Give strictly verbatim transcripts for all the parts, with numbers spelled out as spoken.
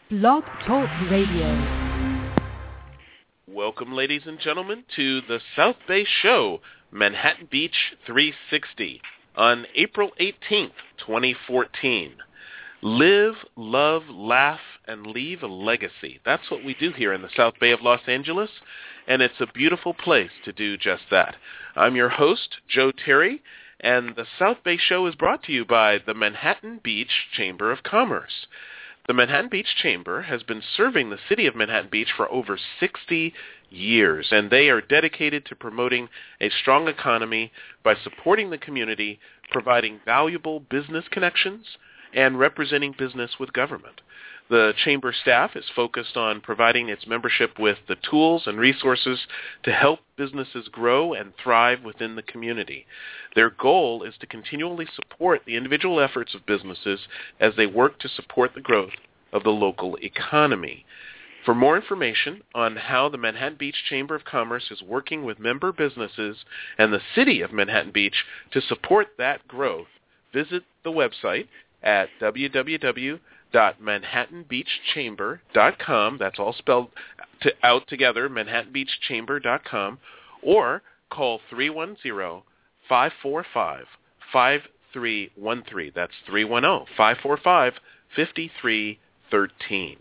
Blog Talk Radio. Welcome, ladies and gentlemen, to the South Bay Show, Manhattan Beach three sixty, on April eighteenth, twenty fourteen. Live, love, laugh, and leave a legacy. That's what we do here in the South Bay of Los Angeles, and it's a beautiful place to do just that. I'm your host, Joe Terry, and the South Bay Show is brought to you by the Manhattan Beach Chamber of Commerce. The Manhattan Beach Chamber has been serving the city of Manhattan Beach for over sixty years, and they are dedicated to promoting a strong economy by supporting the community, providing valuable business connections, and representing business with government. The Chamber staff is focused on providing its membership with the tools and resources to help businesses grow and thrive within the community. Their goal is to continually support the individual efforts of businesses as they work to support the growth of the local economy. For more information on how the Manhattan Beach Chamber of Commerce is working with member businesses and the city of Manhattan Beach to support that growth, visit the website at w w w dot manhattan beach chamber dot com. That's all spelled to, out together, manhattan beach chamber dot com, or call three one zero, five four five, five three one three. That's three one zero, five four five, five three one three.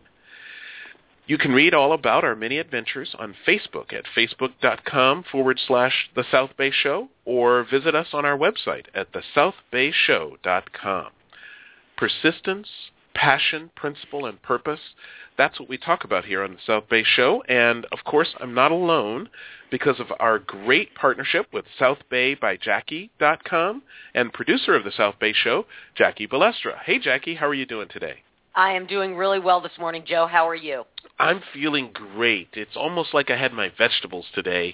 You can read all about our many adventures on Facebook at facebook.com forward slash The South Bay Show, or visit us on our website at the south bay show dot com. Persistence, passion, principle, and purpose. That's what we talk about here on the South Bay Show. And, of course, I'm not alone because of our great partnership with south bay by jackie dot com and producer of the South Bay Show, Jackie Balestra. Hey, Jackie, how are you doing today? I am doing really well this morning, Joe. How are you? I'm feeling great. It's almost like I had my vegetables today.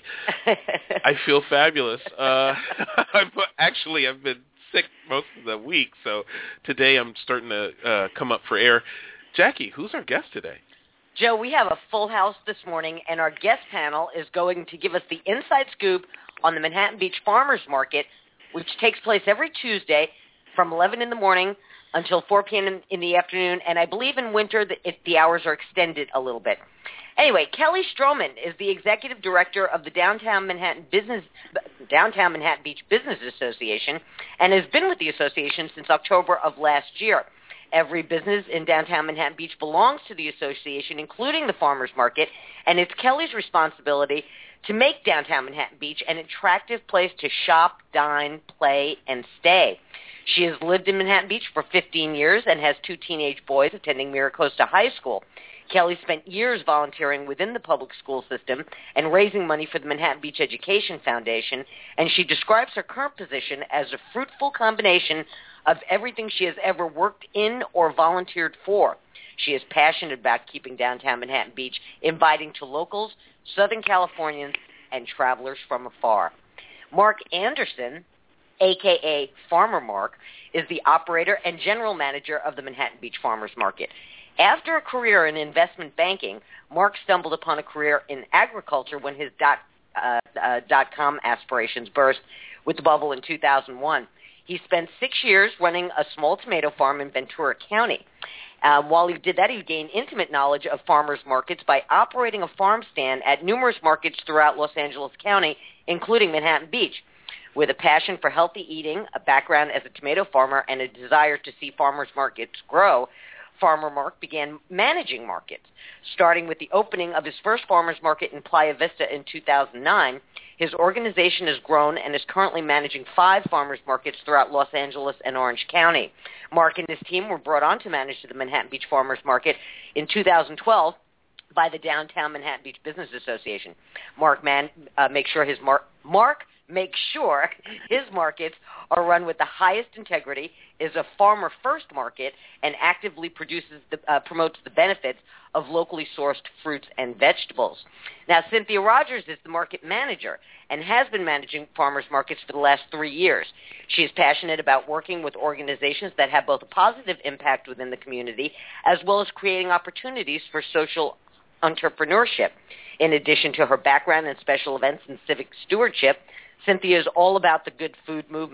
I feel fabulous. Uh, I'm, actually, I've been sick most of the week, so today I'm starting to uh, come up for air. Jackie, who's our guest today? Joe, we have a full house this morning, and our guest panel is going to give us the inside scoop on the Manhattan Beach Farmers Market, which takes place every Tuesday from eleven in the morning until four p.m. in, in the afternoon, and I believe in winter the, it, the hours are extended a little bit. Anyway, Kelly Stroman is the executive director of the Downtown Manhattan Business Downtown Manhattan Beach Business Association and has been with the association since October of last year. Every business in downtown Manhattan Beach belongs to the association, including the farmers market, and it's Kelly's responsibility to make downtown Manhattan Beach an attractive place to shop, dine, play, and stay. She has lived in Manhattan Beach for fifteen years and has two teenage boys attending Miracosta High School. Kelly spent years volunteering within the public school system and raising money for the Manhattan Beach Education Foundation, and she describes her current position as a fruitful combination of everything she has ever worked in or volunteered for. She is passionate about keeping downtown Manhattan Beach inviting to locals, Southern Californians, and travelers from afar. Mark Anderson, a k a. Farmer Mark, is the operator and general manager of the Manhattan Beach Farmers Market. After a career in investment banking, Mark stumbled upon a career in agriculture when his dot, uh, uh, dot com aspirations burst with the bubble in two thousand one. He spent six years running a small tomato farm in Ventura County. Uh, while he did that, he gained intimate knowledge of farmers markets by operating a farm stand at numerous markets throughout Los Angeles County, including Manhattan Beach. With a passion for healthy eating, a background as a tomato farmer, and a desire to see farmers markets grow, Farmer Mark began managing markets. Starting with the opening of his first farmers market in Playa Vista in two thousand nine, his organization has grown and is currently managing five farmers markets throughout Los Angeles and Orange County. Mark and his team were brought on to manage the Manhattan Beach Farmers Market in two thousand twelve by the Downtown Manhattan Beach Business Association. Mark man, uh, make sure his mar- Mark make sure his markets are run with the highest integrity, is a farmer-first market, and actively produces the, uh, promotes the benefits of locally sourced fruits and vegetables. Now, Cynthia Rogers is the market manager and has been managing farmers markets for the last three years. She is passionate about working with organizations that have both a positive impact within the community as well as creating opportunities for social entrepreneurship. In addition to her background in special events and civic stewardship, Cynthia is all about the good food movement.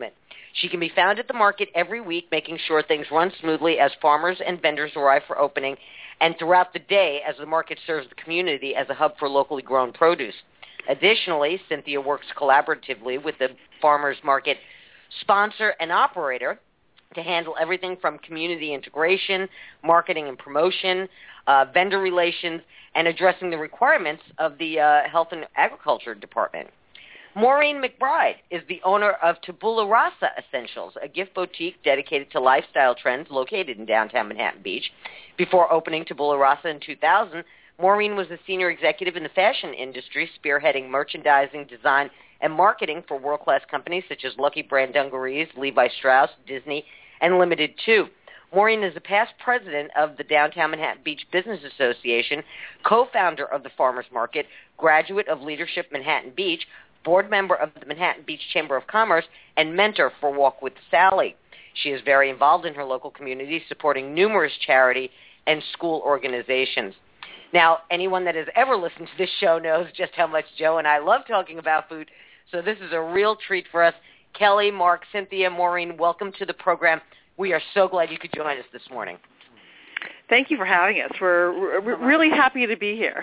She can be found at the market every week, making sure things run smoothly as farmers and vendors arrive for opening, and throughout the day as the market serves the community as a hub for locally grown produce. Additionally, Cynthia works collaboratively with the farmers market sponsor and operator to handle everything from community integration, marketing and promotion, uh, vendor relations, and addressing the requirements of the uh, Health and Agriculture Department. Maureen McBride is the owner of Tabula Rasa Essentials, a gift boutique dedicated to lifestyle trends located in downtown Manhattan Beach. Before opening Tabula Rasa in two thousand, Maureen was a senior executive in the fashion industry, spearheading merchandising, design, and marketing for world-class companies such as Lucky Brand Dungarees, Levi Strauss, Disney, and Limited Too. Maureen is a past president of the Downtown Manhattan Beach Business Association, co-founder of the Farmers Market, graduate of Leadership Manhattan Beach, board member of the Manhattan Beach Chamber of Commerce, and mentor for Walk with Sally. She is very involved in her local community, supporting numerous charity and school organizations. Now, anyone that has ever listened to this show knows just how much Joe and I love talking about food, so this is a real treat for us. Kelly, Mark, Cynthia, Maureen, welcome to the program. We are so glad you could join us this morning. Thank you for having us. We're, we're really happy to be here.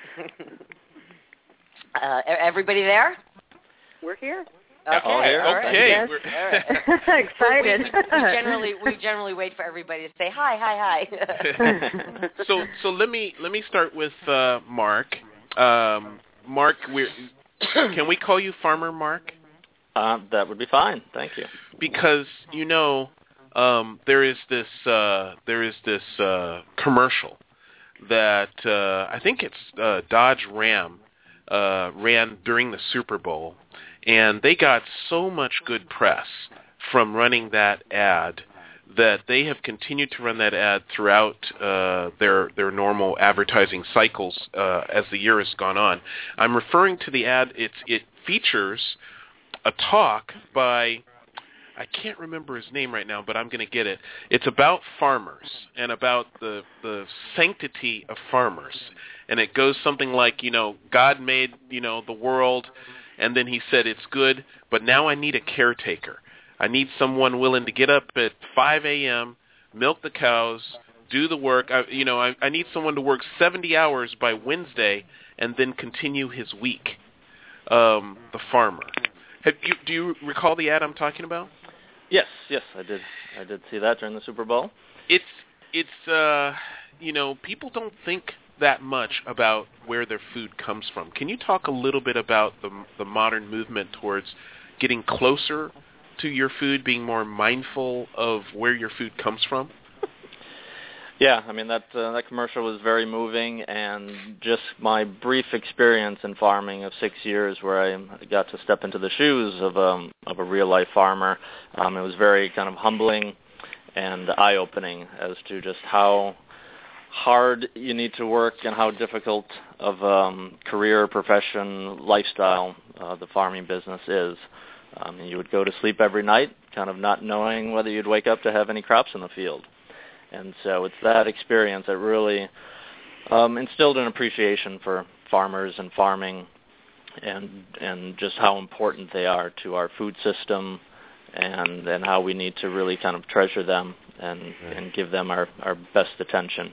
uh, everybody there? We're here. Okay. All here. All right. Okay. Yes. We're Excited. We, we, we generally we generally wait for everybody to say hi, hi, hi. so so let me let me start with uh, Mark. Um, Mark, we're, can we call you Farmer Mark? Uh, that would be fine. Thank you. Because you know um, there is this uh, there is this uh, commercial that uh, I think it's uh, Dodge Ram uh, ran during the Super Bowl. And they got so much good press from running that ad that they have continued to run that ad throughout uh, their their normal advertising cycles uh, as the year has gone on. I'm referring to the ad. It's, it features a talk by, I can't remember his name right now, but I'm going to get it. It's about farmers and about the the sanctity of farmers. And it goes something like, you know, God made, you know, the world, and then he said, it's good, but now I need a caretaker. I need someone willing to get up at five a.m., milk the cows, do the work. I, you know, I, I need someone to work seventy hours by Wednesday and then continue his week. Um, the farmer. Have you, do you recall the ad I'm talking about? Yes, yes, I did. I did see that during the Super Bowl. It's, it's, uh, you know, people don't think that much about where their food comes from. Can you talk a little bit about the the modern movement towards getting closer to your food, being more mindful of where your food comes from? Yeah, I mean, that uh, that commercial was very moving, and just my brief experience in farming of six years where I got to step into the shoes of, um, of a real-life farmer, um, it was very kind of humbling and eye-opening as to just how hard you need to work and how difficult of um, career, profession, lifestyle uh, the farming business is. Um, you would go to sleep every night kind of not knowing whether you'd wake up to have any crops in the field. And so it's that experience that really um, instilled an appreciation for farmers and farming and and just how important they are to our food system and, and how we need to really kind of treasure them and, and give them our, our best attention.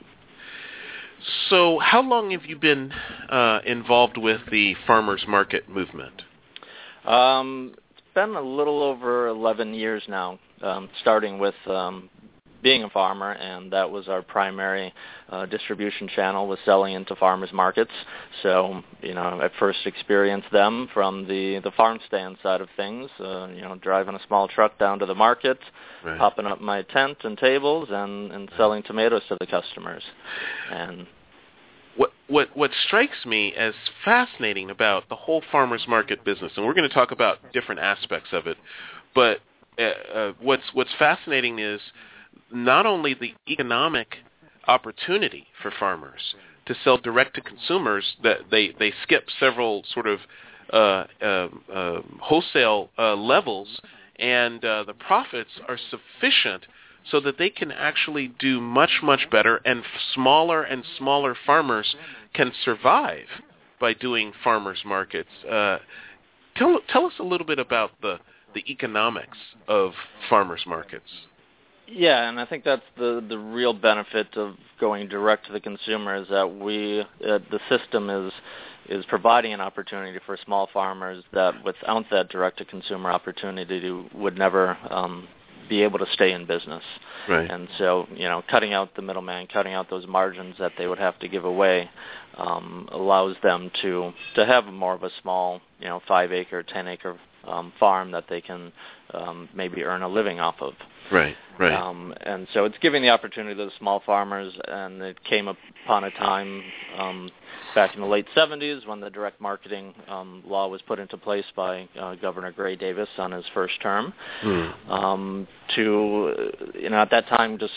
So how long have you been uh, involved with the farmers market movement? Um, it's been a little over eleven years now, um, starting with um, being a farmer, and that was our primary uh, distribution channel, was selling into farmers markets. So, you know, I first experienced them from the, the farm stand side of things, uh, you know, driving a small truck down to the market, right, popping up my tent and tables, and, and selling tomatoes to the customers. And What what what strikes me as fascinating about the whole farmers market business, and we're going to talk about different aspects of it, but uh, uh, what's what's fascinating is not only the economic opportunity for farmers to sell direct to consumers, that they, they skip several sort of uh, uh, uh, wholesale uh, levels, and uh, the profits are sufficient so that they can actually do much, much better, and smaller and smaller farmers can survive by doing farmers markets. Uh, tell, tell us a little bit about the, the economics of farmers markets. Yeah, and I think that's the the real benefit of going direct to the consumer is that we uh, the system is is providing an opportunity for small farmers that without that direct to consumer opportunity to, would never um, be able to stay in business. Right. And so, you know, cutting out the middleman, cutting out those margins that they would have to give away um, allows them to to have more of a small, you know, five acre, ten acre um, farm that they can um, maybe earn a living off of. Right, right. Um, and so it's giving the opportunity to the small farmers, and it came upon a time um, back in the late seventies when the direct marketing um, law was put into place by uh, Governor Gray Davis on his first term. Mm. Um, to, you know, at that time, just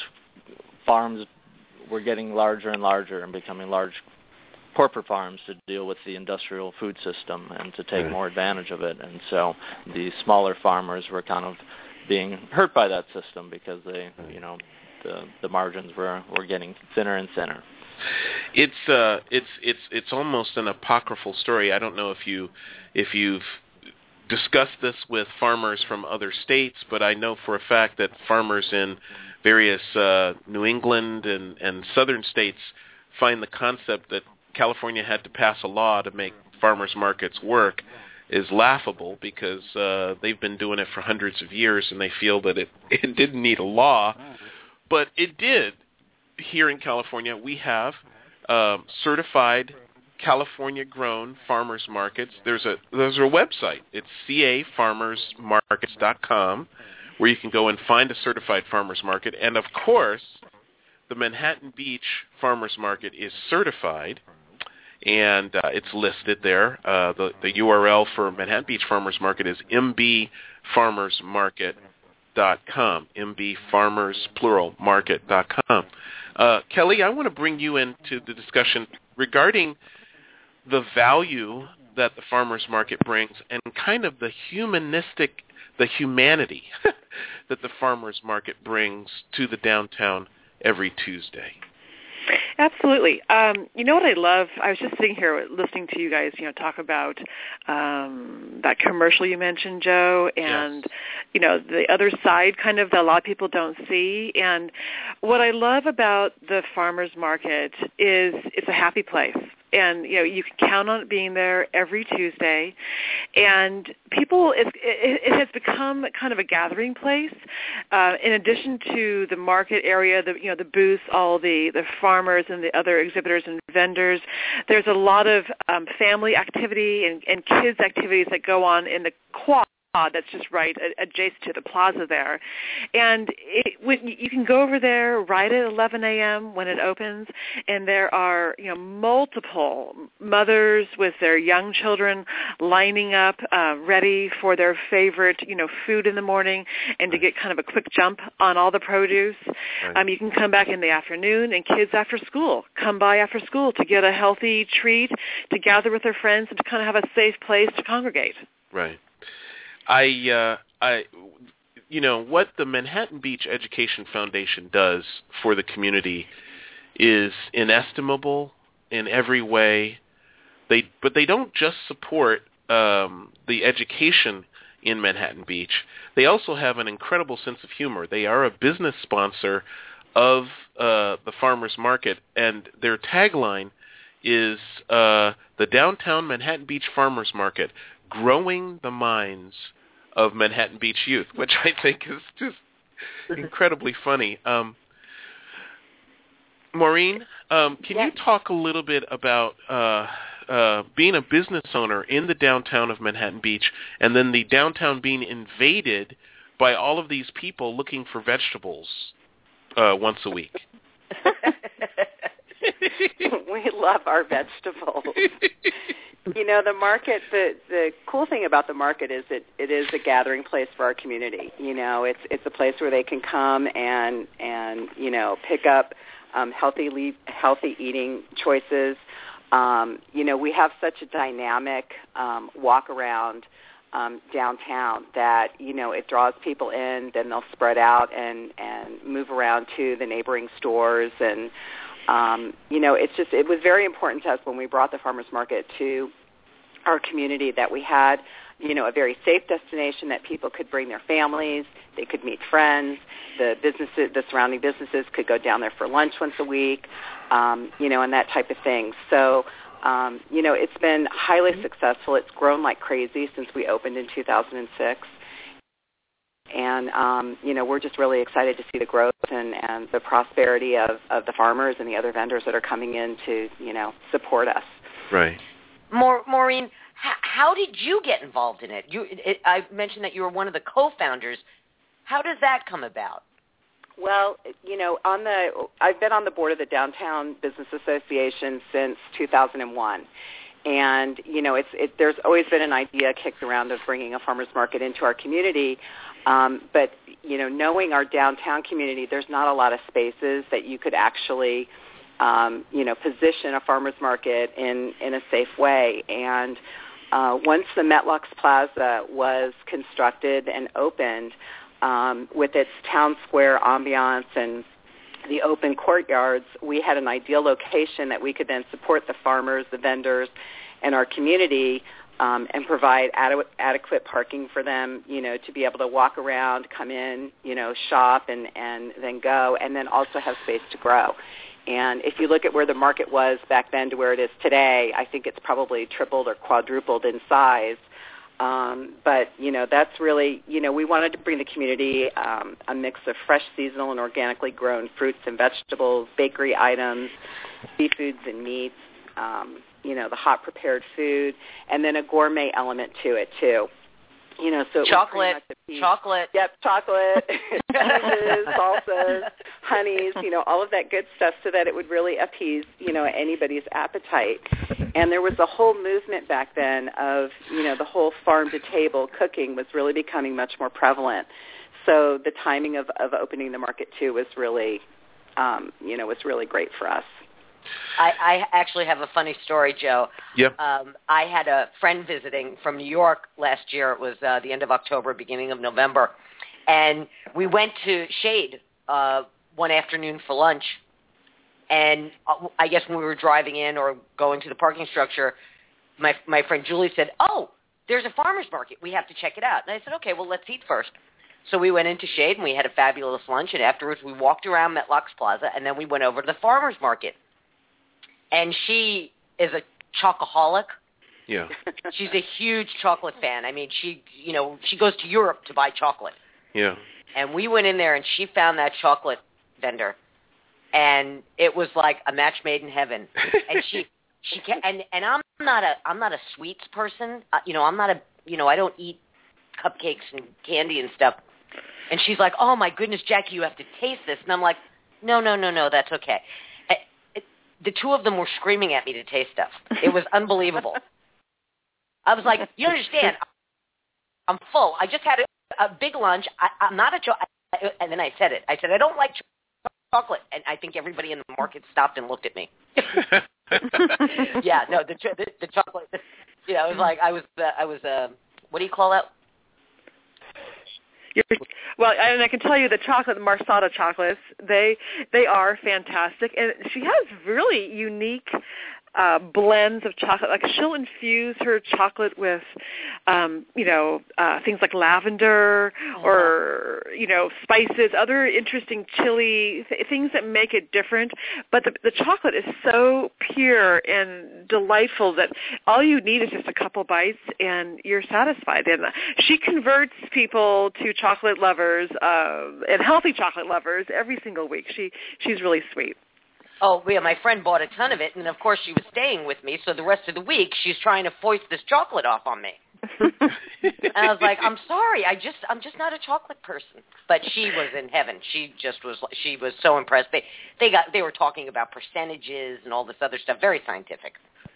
farms were getting larger and larger and becoming large corporate farms to deal with the industrial food system and to take right. more advantage of it. And so the smaller farmers were kind of being hurt by that system because they, you know, the the margins were, were getting thinner and thinner. It's uh, it's it's it's almost an apocryphal story. I don't know if you if you've discussed this with farmers from other states, but I know for a fact that farmers in various uh, New England and, and southern states find the concept that California had to pass a law to make farmers markets work is laughable because uh, they've been doing it for hundreds of years and they feel that it, it didn't need a law, but it did. Here in California, we have um, certified California-grown farmers markets. There's a there's a website. It's c a farmers markets dot com, where you can go and find a certified farmers market. And of course, the Manhattan Beach Farmers Market is certified. And uh, it's listed there. Uh, the, the U R L for Manhattan Beach Farmers Market is m b farmers market dot com, m b farmers, plural, market dot com. Uh, Kelly, I want to bring you into the discussion regarding the value that the farmers market brings and kind of the humanistic, the humanity that the farmers market brings to the downtown every Tuesday. Absolutely. Um, you know what I love? I was just sitting here listening to you guys, you know, talk about um, that commercial you mentioned, Joe, and, yes. you know, the other side kind of that a lot of people don't see. And what I love about the farmers market is it's a happy place. And, you know, you can count on it being there every Tuesday. And people, it, it, it has become kind of a gathering place. Uh, in addition to the market area, the, you know, the booths, all the, the farmers and the other exhibitors and vendors, there's a lot of um, family activity and, and kids activities that go on in the quad. That's just right adjacent to the plaza there. And it, when you can go over there right at eleven a.m. when it opens, and there are, you know, multiple mothers with their young children lining up, uh, ready for their favorite, you know, food in the morning and to get kind of a quick jump on all the produce. Right. Um, you can come back in the afternoon, and kids after school come by after school to get a healthy treat, to gather with their friends, and to kind of have a safe place to congregate. Right. I, uh, I, you know, what the Manhattan Beach Education Foundation does for the community is inestimable in every way. They, but they don't just support um, the education in Manhattan Beach. They also have an incredible sense of humor. They are a business sponsor of uh, the farmers market, and their tagline is uh, the Downtown Manhattan Beach Farmers Market, growing the minds of Manhattan Beach youth, which I think is just incredibly funny. Um, Maureen, um, can yes. you talk a little bit about uh, uh, being a business owner in the downtown of Manhattan Beach, and then the downtown being invaded by all of these people looking for vegetables uh, once a week? We love our vegetables. You know, the market, the, the cool thing about the market is that it is a gathering place for our community. You know, it's it's a place where they can come and, and you know, pick up um, healthy le- healthy eating choices. Um, you know, we have such a dynamic um, walk around um, downtown that, you know, it draws people in, then they'll spread out and, and move around to the neighboring stores. And Um, you know, it's just, it was very important to us when we brought the farmers market to our community that we had you know, a very safe destination that people could bring their families. They could meet friends. The businesses, the surrounding businesses could go down there for lunch once a week, um, you know, and that type of thing. So, um, you know, it's been highly successful. It's grown like crazy since we opened in two thousand six. And, um, you know, we're just really excited to see the growth and, and the prosperity of, of the farmers and the other vendors that are coming in to, you know, support us. Right. Maur- Maureen, how, how did you get involved in it? You, it? I mentioned that you were one of the co-founders. How does that come about? Well, you know, on the I've been on the board of the Downtown Business Association since two thousand one. And, you know, it's, it, there's always been an idea kicked around of bringing a farmer's market into our community. Um, but, you know, knowing our downtown community, there's not a lot of spaces that you could actually, um, you know, position a farmer's market in, in a safe way. And uh, once the Metlux Plaza was constructed and opened, um, with its town square ambiance and the open courtyards, we had an ideal location that we could then support the farmers, the vendors, and our community um, and provide adequate, adequate parking for them, you know, to be able to walk around, come in, you know, shop, and, and then go, and then also have space to grow. And if you look at where the market was back then to where it is today, I think it's probably tripled or quadrupled in size. Um, but, you know, that's really, you know, we wanted to bring the community um, a mix of fresh, seasonal, and organically grown fruits and vegetables, bakery items, seafoods and meats, um, you know, the hot prepared food, and then a gourmet element to it, too. You know, so chocolate, chocolate. Yep, chocolate, cheeses, salsas, honeys, you know, all of that good stuff so that it would really appease, you know, anybody's appetite. And there was a whole movement back then of, you know, the whole farm-to-table cooking was really becoming much more prevalent. So the timing of, of opening the market, too, was really, um, you know, was really great for us. I, I actually have a funny story, Joe. Yep. Um, I had a friend visiting from New York last year. It was uh, the end of October, beginning of November. And we went to Shade uh, one afternoon for lunch. And uh, I guess when we were driving in or going to the parking structure, my my friend Julie said, oh, there's a farmer's market. We have to check it out. And I said, okay, well, let's eat first. So we went into Shade, and we had a fabulous lunch. And afterwards, we walked around Metlux Plaza, and then we went over to the farmer's market. And she is a chocoholic. Yeah. She's a huge chocolate fan. I mean, she, you know, she goes to Europe to buy chocolate. Yeah. And we went in there, and she found that chocolate vendor, and it was like a match made in heaven. And she, she can, and and I'm not a, I'm not a sweets person. Uh, you know, I'm not a, you know, I don't eat cupcakes and candy and stuff. And she's like, oh my goodness, Jackie, you have to taste this. And I'm like, no, no, no, no, that's okay. The two of them were screaming at me to taste stuff. It was unbelievable. I was like, you understand, I'm full. I just had a, a big lunch. I, I'm not a cho- and then I said it. I said, I don't like chocolate. And I think everybody in the market stopped and looked at me. Yeah, no, the, the the chocolate, you know, it was like I was, uh, I was, uh, what do you call that? You're, well, and I can tell you the chocolate, the Marsala chocolates, they they are fantastic. And she has really unique uh, blends of chocolate. Like she'll infuse her chocolate with, um, you know, uh, things like lavender or, you know, spices, other interesting chili, th- things that make it different. But the, the chocolate is so pure and delightful that all you need is just a couple bites and you're satisfied. And she converts people to chocolate lovers uh, and healthy chocolate lovers every single week. She She's really sweet. Oh, yeah, my friend bought a ton of it, and of course she was staying with me, so the rest of the week she's trying to foist this chocolate off on me. And I was like, I'm sorry, I just, I'm just not a chocolate person. But she was in heaven. She just was, she was so impressed. They, they got, they were talking about percentages and all this other stuff, very scientific.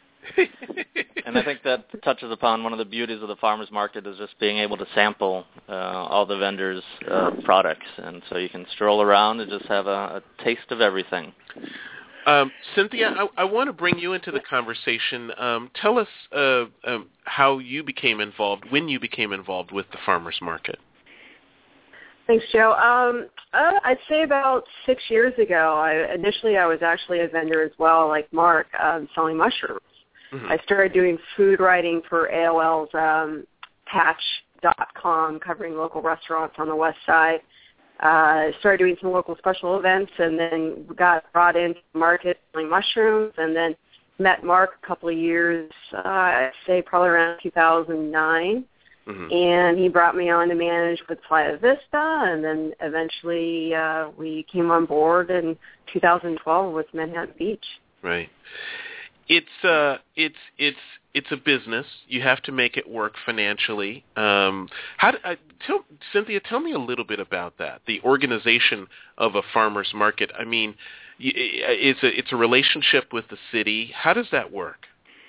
And I think that touches upon one of the beauties of the farmers market is just being able to sample uh, all the vendors' uh, products, and so you can stroll around and just have a, a taste of everything. Um, Cynthia, I, I want to bring you into the conversation. Um, tell us uh, um, how you became involved, when you became involved with the farmers market. Thanks, Joe. Um, uh, I'd say about six years ago. I, initially, I was actually a vendor as well, like Mark, um, selling mushrooms. Mm-hmm. I started doing food writing for A O L's um, patch dot com, covering local restaurants on the west side. Uh, started doing some local special events, and then got brought into the market selling mushrooms, and then met Mark a couple of years, uh, I'd say probably around two thousand nine. Mm-hmm. And he brought me on to manage with Playa Vista, and then eventually uh, we came on board in two thousand twelve with Manhattan Beach. Right. It's uh, it's it's it's a business. You have to make it work financially. Um, how do, uh, tell, Cynthia, tell me a little bit about that. The organization of a farmers market. I mean, it's a it's a relationship with the city. How does that work?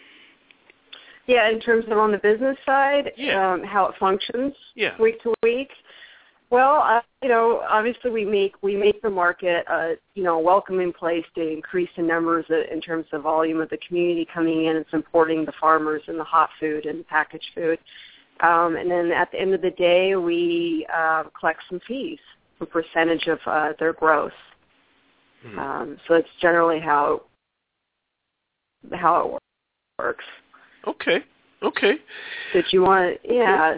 Yeah, in terms of on the business side, yeah. um, how it functions yeah. week to week. Well, uh, you know, obviously we make we make the market a you know a welcoming place to increase the numbers in terms of volume of the community coming in and supporting the farmers and the hot food and packaged food. Um, and then at the end of the day, we uh, collect some fees, a percentage of uh, their growth. Mm-hmm. Um, so it's generally how how it works. Okay. Okay. Did you want? Yeah.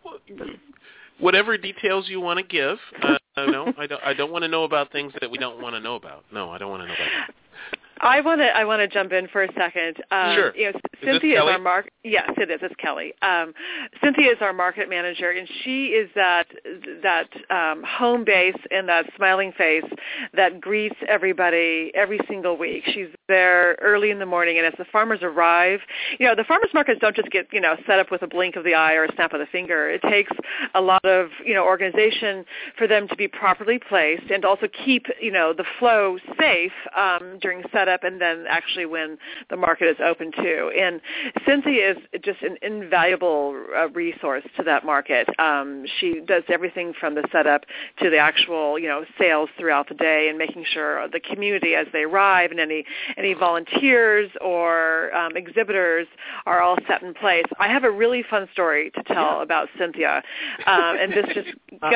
Whatever details you want to give. Uh, no, I don't. I don't want to know about things that we don't want to know about. No, I don't want to know about that. I want to I want to jump in for a second. Um, sure. You know, is Cynthia this is our market. Yes, it is. It's Kelly. Um, Cynthia is our market manager, and she is that that um, home base and that smiling face that greets everybody every single week. She's there early in the morning, and as the farmers arrive, you know, the farmers markets don't just get you know set up with a blink of the eye or a snap of the finger. It takes a lot of you know organization for them to be properly placed and also keep you know the flow safe um, during setup. And then actually when the market is open too. And Cynthia is just an invaluable uh, resource to that market. Um, she does everything from the setup to the actual, you know, sales throughout the day and making sure the community as they arrive and any, any volunteers or um, exhibitors are all set in place. I have a really fun story to tell yeah. about Cynthia. Um, and this just,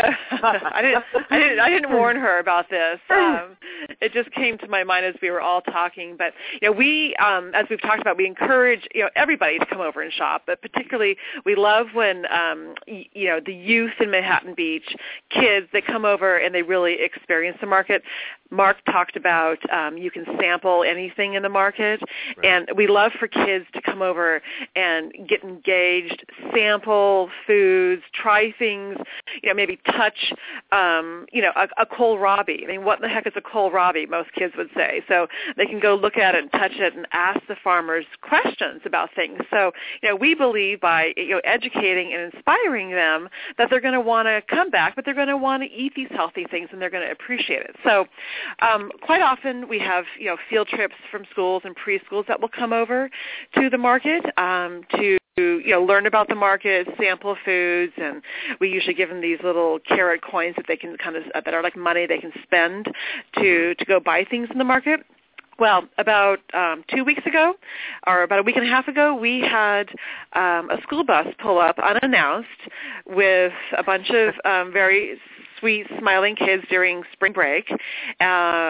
I didn't, I didn't, I didn't warn her about this. Um, it just came to my mind as we were all talking. But you know, we, um, as we've talked about, we encourage you know everybody to come over and shop. But particularly, we love when um, y- you know the youth in Manhattan Beach, kids, they come over and they really experience the market. Mark talked about um, you can sample anything in the market, right. And we love for kids to come over and get engaged, sample foods, try things, you know, maybe touch, um, you know, a, a kohlrabi. I mean, what the heck is a kohlrabi? Most kids would say. So they can go look at it and touch it and ask the farmers questions about things. So, you know, we believe by you know educating and inspiring them that they're going to want to come back, but they're going to want to eat these healthy things and they're going to appreciate it. So. Um, quite often we have, you know, field trips from schools and preschools that will come over to the market um, to, you know, learn about the market, sample foods, and we usually give them these little carrot coins that they can kind of, that are like money they can spend to, to go buy things in the market. Well, about um, two weeks ago, or about a week and a half ago, we had um, a school bus pull up unannounced with a bunch of um, very sweet, smiling kids during spring break uh,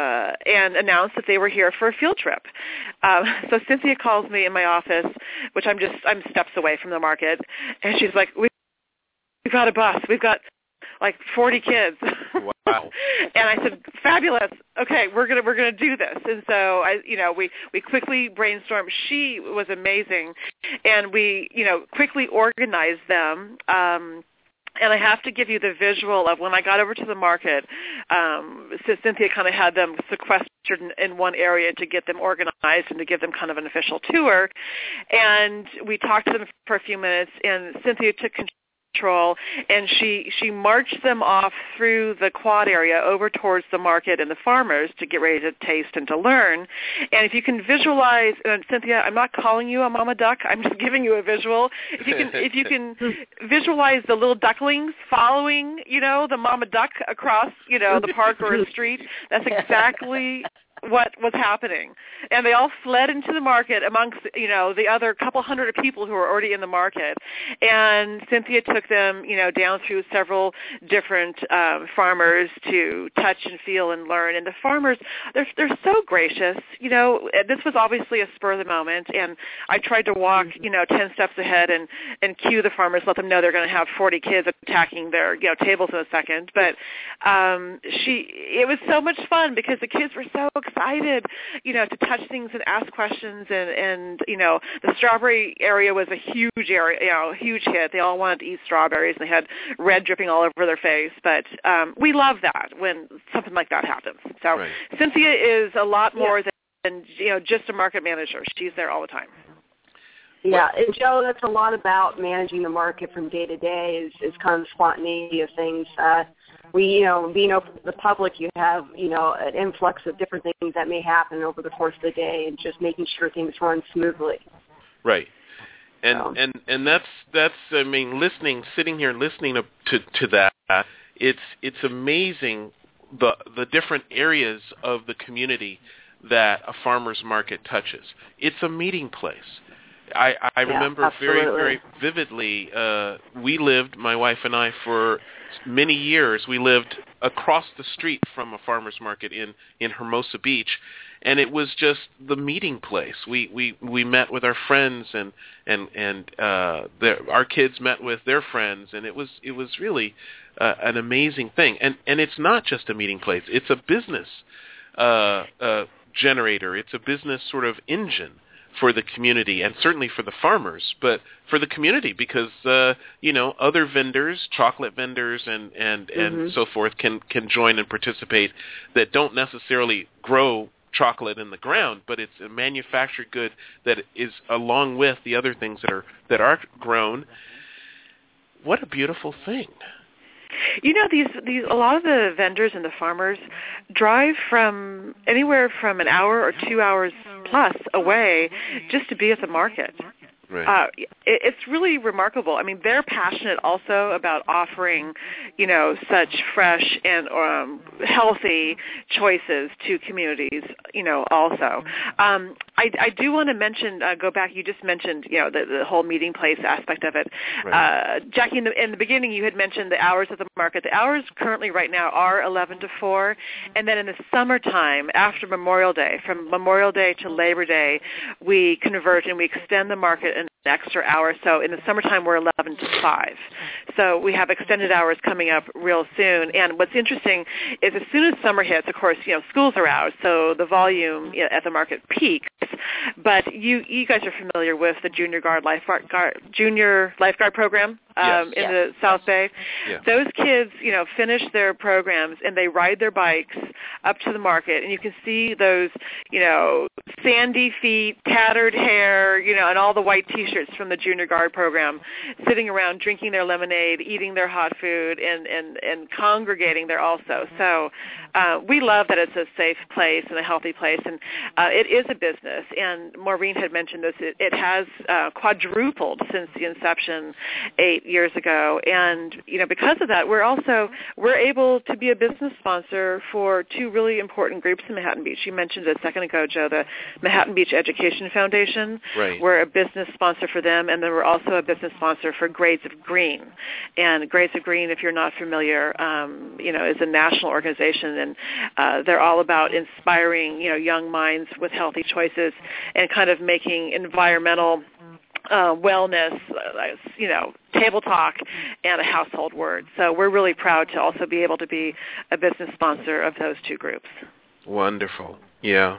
and announced that they were here for a field trip. Uh, so Cynthia calls me in my office, which I'm just, I'm steps away from the market, and she's like, we, we've got a bus. We've got like forty kids. Wow. And I said, fabulous. Okay, we're gonna we're gonna do this. And so I, you know, we we quickly brainstormed. She was amazing, and we, you know, quickly organized them. Um, And I have to give you the visual of when I got over to the market, um, so Cynthia kind of had them sequestered in, in one area to get them organized and to give them kind of an official tour. And we talked to them for a few minutes, and Cynthia took control. Control, and she, she marched them off through the quad area over towards the market and the farmers to get ready to taste and to learn. And if you can visualize, and Cynthia, I'm not calling you a mama duck, I'm just giving you a visual. If you can, if you can visualize the little ducklings following, you know, the mama duck across, you know, the park or the street, that's exactly what was happening. And they all fled into the market amongst, you know, the other couple hundred of people who were already in the market. And Cynthia took them, you know, down through several different um, farmers to touch and feel and learn. And the farmers, they're they're so gracious. You know, this was obviously a spur of the moment, and I tried to walk, you know, ten steps ahead and, and cue the farmers, let them know they're going to have forty kids attacking their, you know, tables in a second. But um, she, it was so much fun because the kids were so excited, you know, to touch things and ask questions. And, and you know, the strawberry area was a huge area, you know, huge hit. They all wanted to eat strawberries, and they had red dripping all over their face. But um, we love that when something like that happens. So right. Cynthia is a lot more yeah. than, you know, just a market manager. She's there all the time. Yeah, and Joe, that's a lot about managing the market from day to day is, is kind of spontaneity of things. Uh, we, you know, being open to the public, you have, you know, an influx of different things that may happen over the course of the day, and just making sure things run smoothly. Right. And so. and and that's that's I mean, listening, sitting here listening to to, to that, it's it's amazing the the different areas of the community that a farmer's market touches. It's a meeting place. I, I yeah, remember absolutely. very, very vividly, uh, we lived, my wife and I, for many years, we lived across the street from a farmer's market in, in Hermosa Beach, and it was just the meeting place. We we, we met with our friends, and and and uh, the, our kids met with their friends, and it was it was really uh, an amazing thing. And and it's not just a meeting place; it's a business uh, uh, generator. It's a business sort of engine for the community, and certainly for the farmers, but for the community, because uh, you know, other vendors, chocolate vendors, and and and mm-hmm. so forth, can can join and participate that don't necessarily grow chocolate in the ground, but it's a manufactured good that is along with the other things that are that are grown. What a beautiful thing. You know, these these a lot of the vendors and the farmers drive from anywhere from an hour or two hours plus away just to be at the market. Right. Uh, it, it's really remarkable. I mean, they're passionate also about offering, you know, such fresh and um, healthy choices to communities, you know, also. Um, I, I do want to mention, uh, go back, you just mentioned, you know, the, the whole meeting place aspect of it. Right. Uh, Jackie, in the, in the beginning you had mentioned the hours of the market. The hours currently right now are eleven to four, and then in the summertime, after Memorial Day, from Memorial Day to Labor Day, we convert and we extend the market an extra hour. So in the summertime, we're eleven to five. So we have extended hours coming up real soon. And what's interesting is as soon as summer hits, of course, you know, schools are out, so the volume, you know, at the market peaks. But you you guys are familiar with the Junior Guard Lifeguard Guard, Junior Lifeguard Program um, yes. in yes. the South Bay. Yeah. Those kids, you know, finish their programs and they ride their bikes up to the market, and you can see those, you know, sandy feet, tattered hair, you know, and all the white T-shirts from the Junior Guard program, sitting around drinking their lemonade, eating their hot food, and and and congregating there also. So uh, we love that it's a safe place and a healthy place, and uh, it is a business. And Maureen had mentioned this; it, it has uh, quadrupled since the inception eight years ago. And you know, because of that, we're also we're able to be a business sponsor for two really important groups in Manhattan Beach. You mentioned it a second ago, Joe, the Manhattan Beach Education Foundation. Right. We're a business sponsor for them, and then we're also a business sponsor for Grades of Green. And Grades of Green, if you're not familiar, um, you know, is a national organization, and uh, they're all about inspiring, you know, young minds with healthy choices and kind of making environmental Uh, wellness, uh, you know, table talk, and a household word. So we're really proud to also be able to be a business sponsor of those two groups. Wonderful. Yeah.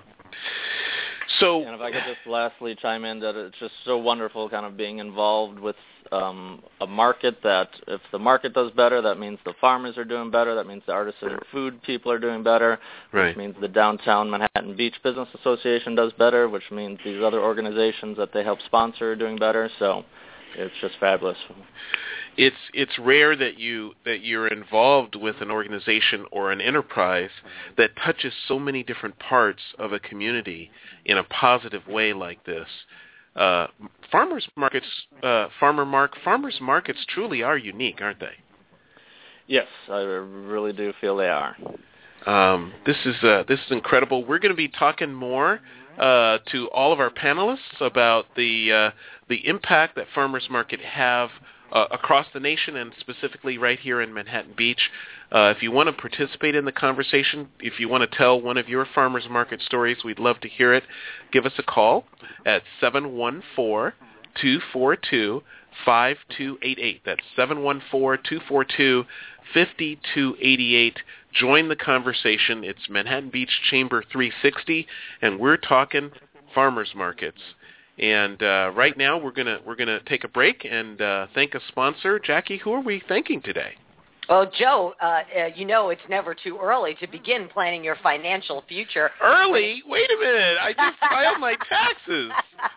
So, and if I could just lastly chime in that it's just so wonderful kind of being involved with um, a market that if the market does better, that means the farmers are doing better, that means the artisan food people are doing better, right. which means the Downtown Manhattan Beach Business Association does better, which means these other organizations that they help sponsor are doing better. So it's just fabulous. It's it's rare that you that you're involved with an organization or an enterprise that touches so many different parts of a community in a positive way like this. Uh, farmers markets, uh, farmer mark, farmers markets truly are unique, aren't they? Yes, I really do feel they are. Um, this is uh, this is incredible. We're going to be talking more uh, to all of our panelists about the uh, the impact that farmers market have uh, across the nation and specifically right here in Manhattan Beach. Uh, if you want to participate in the conversation, if you want to tell one of your farmers market stories, we'd love to hear it. Give us a call at seven one four, two four two, five two eight eight. That's seven one four, two four two, five two eight eight. Join the conversation. It's Manhattan Beach Chamber three sixty, and we're talking farmers markets. And uh, right now, we're gonna we're gonna take a break and uh, thank a sponsor. Jackie, who are we thanking today? Well, Joe, uh, uh, you know it's never too early to begin planning your financial future. Early? Wait a minute! I just filed my taxes.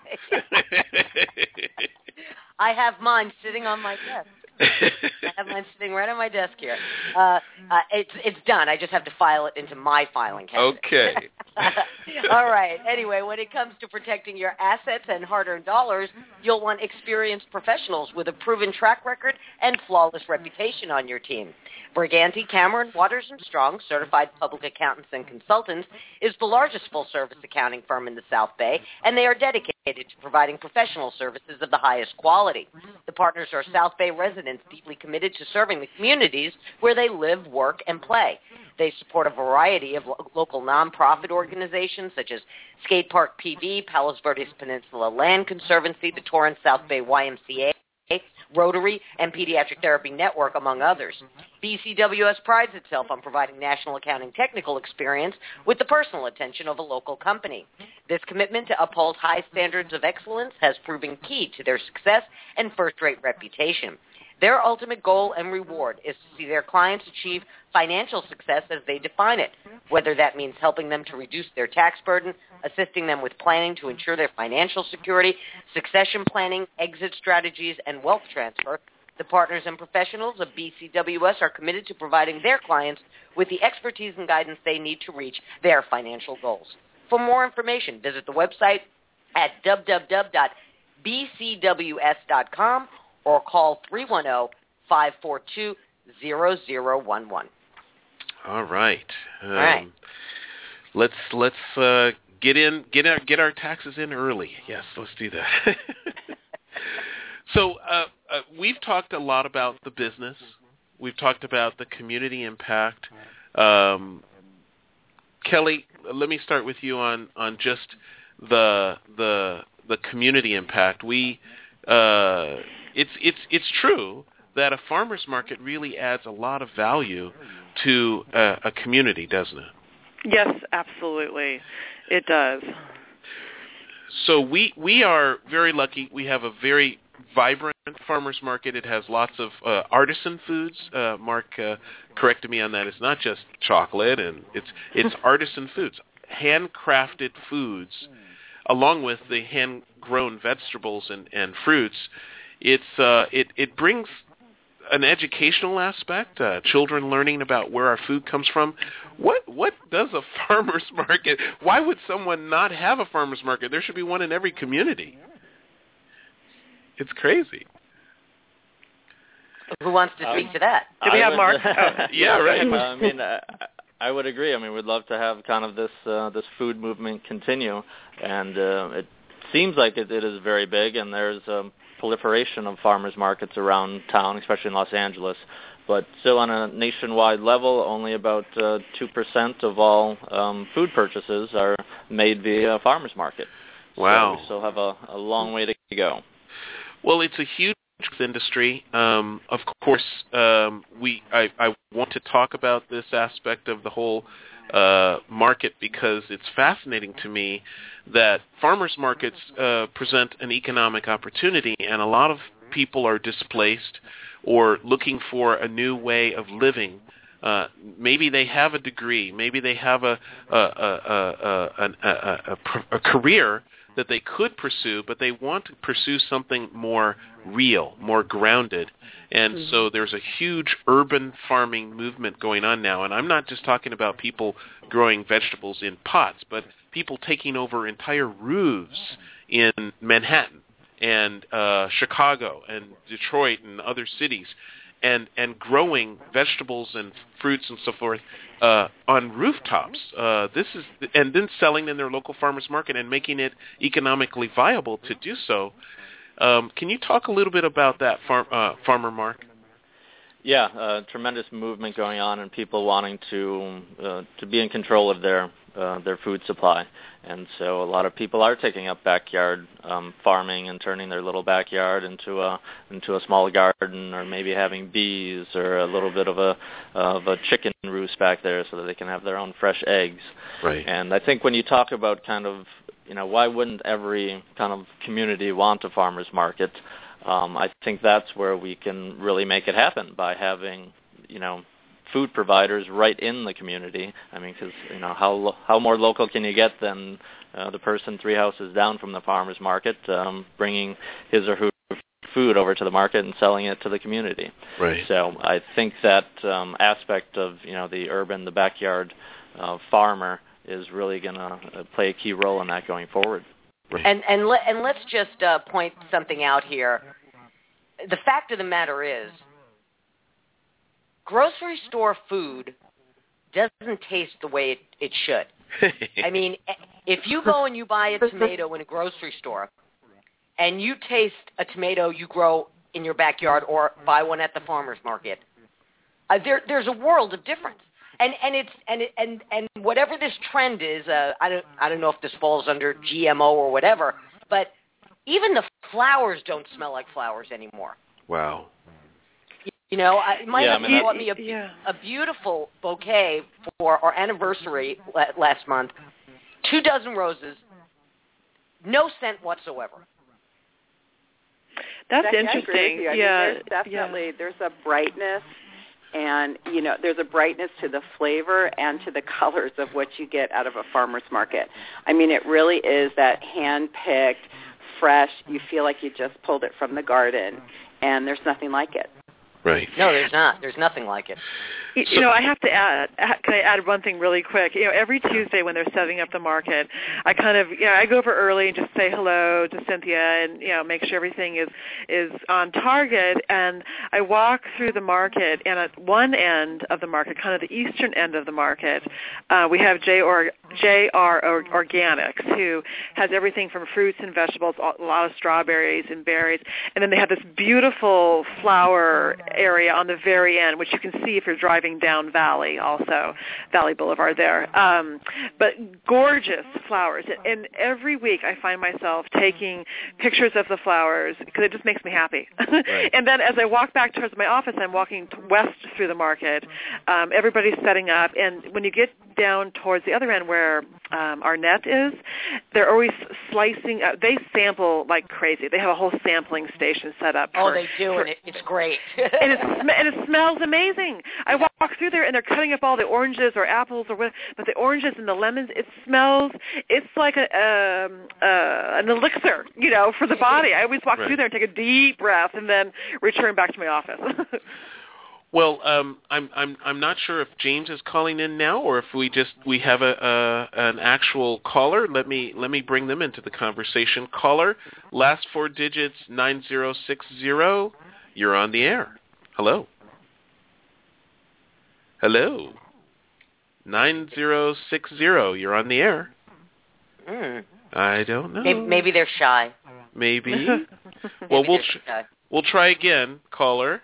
I have mine sitting on my desk. I have mine sitting right on my desk here. Uh, uh, it's it's done. I just have to file it into my filing cabinet. Okay. All right. Anyway, when it comes to protecting your assets and hard-earned dollars, you'll want experienced professionals with a proven track record and flawless reputation on your team. Briganti, Cameron, Waters and Strong, certified public accountants and consultants, is the largest full-service accounting firm in the South Bay, and they are dedicated to providing professional services of the highest quality. The partners are South Bay residents deeply committed to serving the communities where they live, work, and play. They support a variety of lo- local nonprofit organizations such as Skate Park P V, Palos Verdes Peninsula Land Conservancy, the Torrance South Bay Y M C A, Rotary, and Pediatric Therapy Network, among others. B C W S prides itself on providing national accounting technical experience with the personal attention of a local company. This commitment to uphold high standards of excellence has proven key to their success and first-rate reputation. Their ultimate goal and reward is to see their clients achieve financial success as they define it, whether that means helping them to reduce their tax burden, assisting them with planning to ensure their financial security, succession planning, exit strategies, and wealth transfer. The partners and professionals of B C W S are committed to providing their clients with the expertise and guidance they need to reach their financial goals. For more information, visit the website at w w w dot b c w s dot com or call three one zero, five four two, zero zero one one. All right. Um, All right. Let's let's uh, get in get our get our taxes in early. Yes, let's do that. So uh, uh, we've talked a lot about the business. We've talked about the community impact. Um, Kelly, let me start with you on, on just the the the community impact. We uh, it's it's it's true that a farmer's market really adds a lot of value to a, a community, doesn't it? Yes, absolutely, it does. So we we are very lucky. We have a very vibrant farmers market. It has lots of uh, artisan foods. Uh, Mark uh, corrected me on that. It's not just chocolate, and it's it's artisan foods, handcrafted foods, along with the hand-grown vegetables and, and fruits. It's uh, it it brings an educational aspect. Uh, children learning about where our food comes from. What what does a farmers market? Why would someone not have a farmers market? There should be one in every community. It's crazy. Who wants to speak um, to that? Do we I have would, Mark? Uh, Yeah, right. I mean, uh, I would agree. I mean, we'd love to have kind of this uh, this food movement continue, and uh, it seems like it, it is very big, and there's a proliferation of farmers markets around town, especially in Los Angeles. But still, on a nationwide level, only about uh, two percent of all um, food purchases are made via farmers market. Wow. So we still have a, a long way to go. Well, it's a huge industry. Um, of course, um, we I, I want to talk about this aspect of the whole uh, market because it's fascinating to me that farmers markets uh, present an economic opportunity, and a lot of people are displaced or looking for a new way of living. Uh, maybe they have a degree, maybe they have a a, a, a, a, a, a career that they could pursue, but they want to pursue something more real, more grounded. And mm-hmm. so there's a huge urban farming movement going on now. And I'm not just talking about people growing vegetables in pots, but people taking over entire roofs in Manhattan and uh, Chicago and Detroit and other cities. and and growing vegetables and fruits and so forth uh, on rooftops. Uh, this is and then selling in their local farmers market and making it economically viable to do so. Um, can you talk a little bit about that, farm, uh, Farmer Mark? Yeah, uh, tremendous movement going on, and people wanting to uh, to be in control of their uh, their food supply. And so a lot of people are taking up backyard um, farming and turning their little backyard into a into a small garden, or maybe having bees or a little bit of a of a chicken roost back there so that they can have their own fresh eggs. Right. And I think when you talk about kind of, you know, why wouldn't every kind of community want a farmer's market? Um, I think that's where we can really make it happen by having, you know, food providers right in the community. I mean, because, you know, how lo- how more local can you get than uh, the person three houses down from the farmer's market um, bringing his or her food over to the market and selling it to the community. Right. So I think that um, aspect of, you know, the urban, the backyard uh, farmer is really going to play a key role in that going forward. Right. And and let and let's just uh, point something out here. The fact of the matter is, grocery store food doesn't taste the way it, it should. I mean, if you go and you buy a tomato in a grocery store, and you taste a tomato you grow in your backyard or buy one at the farmer's market, uh, there there's a world of difference. And and it's and it, and and whatever this trend is, uh, I don't I don't know if this falls under G M O or whatever, but even the flowers don't smell like flowers anymore. Wow. You know, I, my yeah, husband I mean, bought me a, yeah. a beautiful bouquet for our anniversary last month. Two dozen roses, no scent whatsoever. That's Jackie, interesting. I agree with you. I yeah, mean, there's definitely yeah. there's a brightness, and you know, there's a brightness to the flavor and to the colors of what you get out of a farmer's market. I mean, it really is that hand-picked, fresh. You feel like you just pulled it from the garden, and there's nothing like it. Right. No, there's not. There's nothing like it. You, you know, I have to add, can I add one thing really quick? You know, every Tuesday when they're setting up the market, I kind of, you know, I go over early and just say hello to Cynthia and, you know, make sure everything is, is on target. And I walk through the market, and at one end of the market, kind of the eastern end of the market, uh, we have J R, J R Organics, who has everything from fruits and vegetables, a lot of strawberries and berries. And then they have this beautiful flower area on the very end, which you can see if you're driving down Valley, also Valley Boulevard there. Um, but gorgeous flowers. And every week I find myself taking pictures of the flowers because it just makes me happy. Right. And then as I walk back towards my office, I'm walking west through the market. Um, everybody's setting up. And when you get down towards the other end where um, Arnett is, they're always slicing. Uh, they sample like crazy. They have a whole sampling station set up. Oh, for, they do, for, and it, it's great. and, it sm- and it smells amazing. I walk through there, and they're cutting up all the oranges or apples or what, but the oranges and the lemons, it smells, it's like a um, uh, an elixir, you know, for the body. I always walk Right. through there and take a deep breath and then return back to my office. Well, um, I'm I'm I'm not sure if James is calling in now, or if we just we have a, a an actual caller. Let me let me bring them into the conversation. Caller, last four digits nine zero six zero. You're on the air. Hello. Hello. nine zero six zero. You're on the air. Mm. I don't know. Maybe, maybe they're shy. Maybe. Maybe well, we'll they're tr- shy. we'll try again, caller.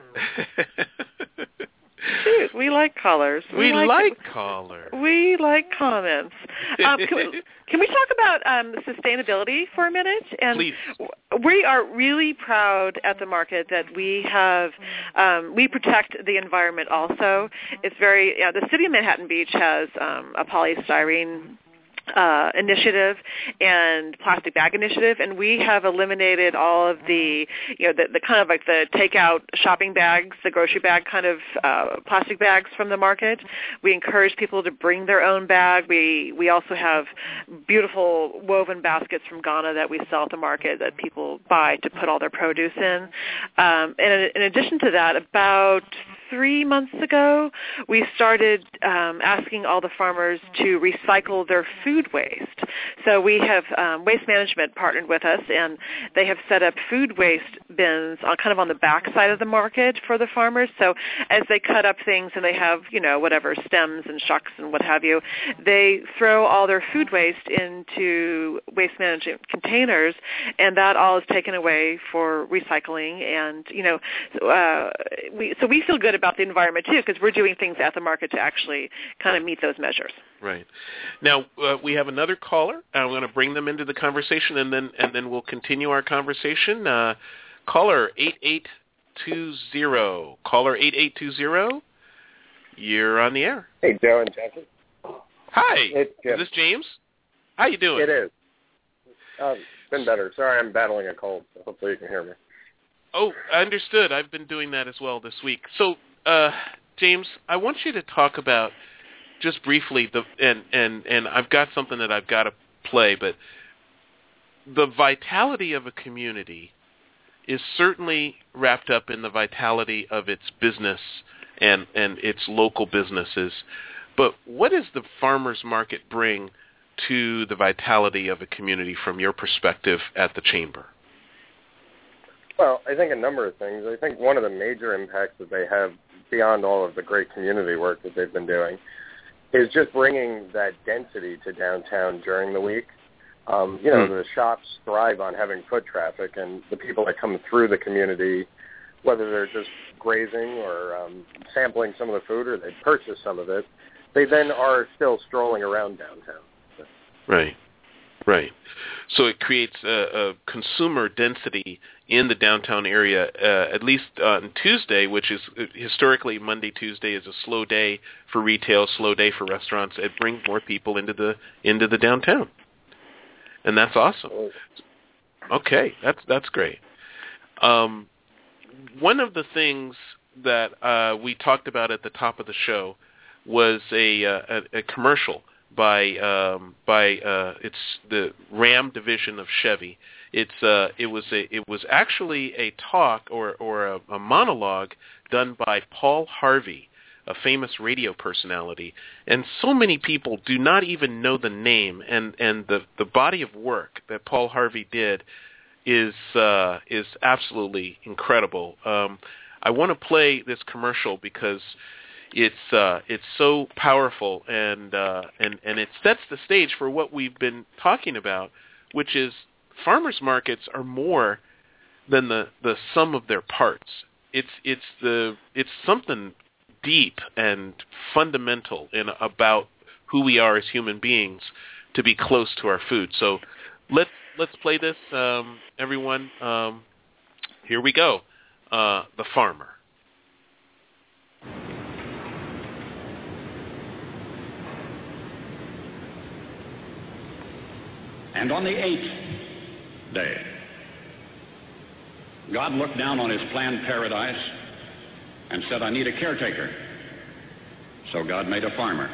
Shoot, we like colors. We, like, like callers. We like comments. Um, can, we, can we talk about um, sustainability for a minute? And Please. We are really proud at the market that we have, um, we protect the environment also. It's very, yeah, the city of Manhattan Beach has um, a polystyrene Uh, initiative and plastic bag initiative, and we have eliminated all of the, you know, the, the kind of like the takeout shopping bags, the grocery bag kind of uh, plastic bags from the market. We encourage people to bring their own bag. We we also have beautiful woven baskets from Ghana that we sell at the market that people buy to put all their produce in. Um, and in, in addition to that, about three months ago, we started um, asking all the farmers to recycle their food waste. So we have um, Waste Management partnered with us, and they have set up food waste bins on kind of on the back side of the market for the farmers. So as they cut up things and they have, you know, whatever, stems and shucks and what have you, they throw all their food waste into Waste Management containers, and that all is taken away for recycling. And, you know, uh, we, so we feel good about the environment, too, because we're doing things at the market to actually kind of meet those measures. Right. Now, uh, we have another caller. I'm going to bring them into the conversation, and then and then we'll continue our conversation. Uh, caller eight eight two zero. Caller eight eight two zero. You're on the air. Hey, Joe and Jesse. Hi. It's is this James? How you doing? It is. Uh, been better. Sorry, I'm battling a cold, so hopefully you can hear me. Oh, I understood. I've been doing that as well this week. So, uh, James, I want you to talk about just briefly the and, and, and I've got something that I've got to play, but the vitality of a community is certainly wrapped up in the vitality of its business and, and its local businesses. But what does the farmers market bring to the vitality of a community from your perspective at the Chamber? Well, I think a number of things. I think one of the major impacts that they have beyond all of the great community work that they've been doing is just bringing that density to downtown during the week. Um, you know, hmm. the shops thrive on having foot traffic, and the people that come through the community, whether they're just grazing or um, sampling some of the food or they purchase some of it, they then are still strolling around downtown. So. Right, right. So it creates a, a consumer density in the downtown area, uh, at least on Tuesday, which is historically Monday, Tuesday is a slow day for retail, slow day for restaurants. It brings more people into the into the downtown, and that's awesome. Okay, that's that's great. Um, one of the things that uh, we talked about at the top of the show was a uh, a, a commercial by um, by uh, it's the Ram division of Chevy. It's uh, it was a it was actually a talk or or a, a monologue done by Paul Harvey, a famous radio personality, and so many people do not even know the name, and, and the, the body of work that Paul Harvey did is uh, is absolutely incredible. Um, I want to play this commercial because it's uh, it's so powerful, and uh, and and it sets the stage for what we've been talking about, which is farmers markets are more than the, the sum of their parts. It's it's the it's something deep and fundamental in about who we are as human beings to be close to our food. So let's let's play this, um, everyone. Um, here we go. Uh, the farmer. And on the eighth day, God looked down on his planned paradise and said, I need a caretaker. So God made a farmer.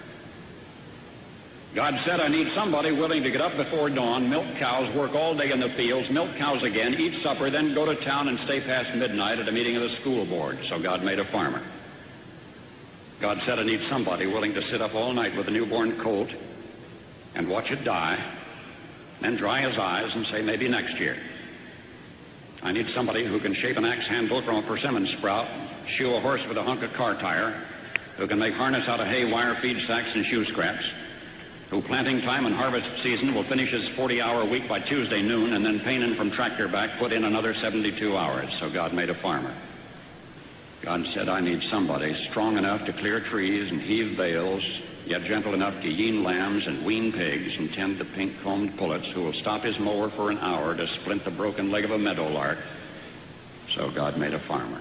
God said, I need somebody willing to get up before dawn, milk cows, work all day in the fields, milk cows again, eat supper, then go to town and stay past midnight at a meeting of the school board. So God made a farmer. God said, I need somebody willing to sit up all night with a newborn colt and watch it die, then dry his eyes and say, maybe next year. I need somebody who can shape an axe handle from a persimmon sprout, shoe a horse with a hunk of car tire, who can make harness out of hay, wire, feed sacks, and shoe scraps, who planting time and harvest season will finish his forty-hour week by Tuesday noon, and then painin' from tractor back put in another seventy-two hours. So God made a farmer. God said, I need somebody strong enough to clear trees and heave bales, yet gentle enough to yean lambs and wean pigs and tend the pink-combed pullets, who will stop his mower for an hour to splint the broken leg of a meadowlark. So God made a farmer.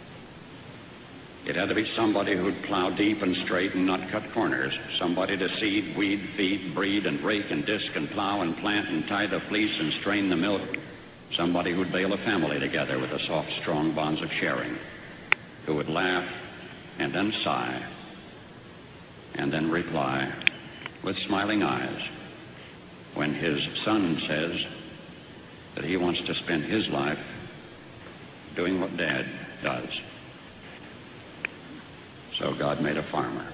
It had to be somebody who'd plow deep and straight and not cut corners, somebody to seed, weed, feed, breed, and rake and disc and plow and plant and tie the fleece and strain the milk, somebody who'd bale a family together with the soft, strong bonds of sharing, who would laugh and then sigh and then reply with smiling eyes when his son says that he wants to spend his life doing what Dad does. So God made a farmer.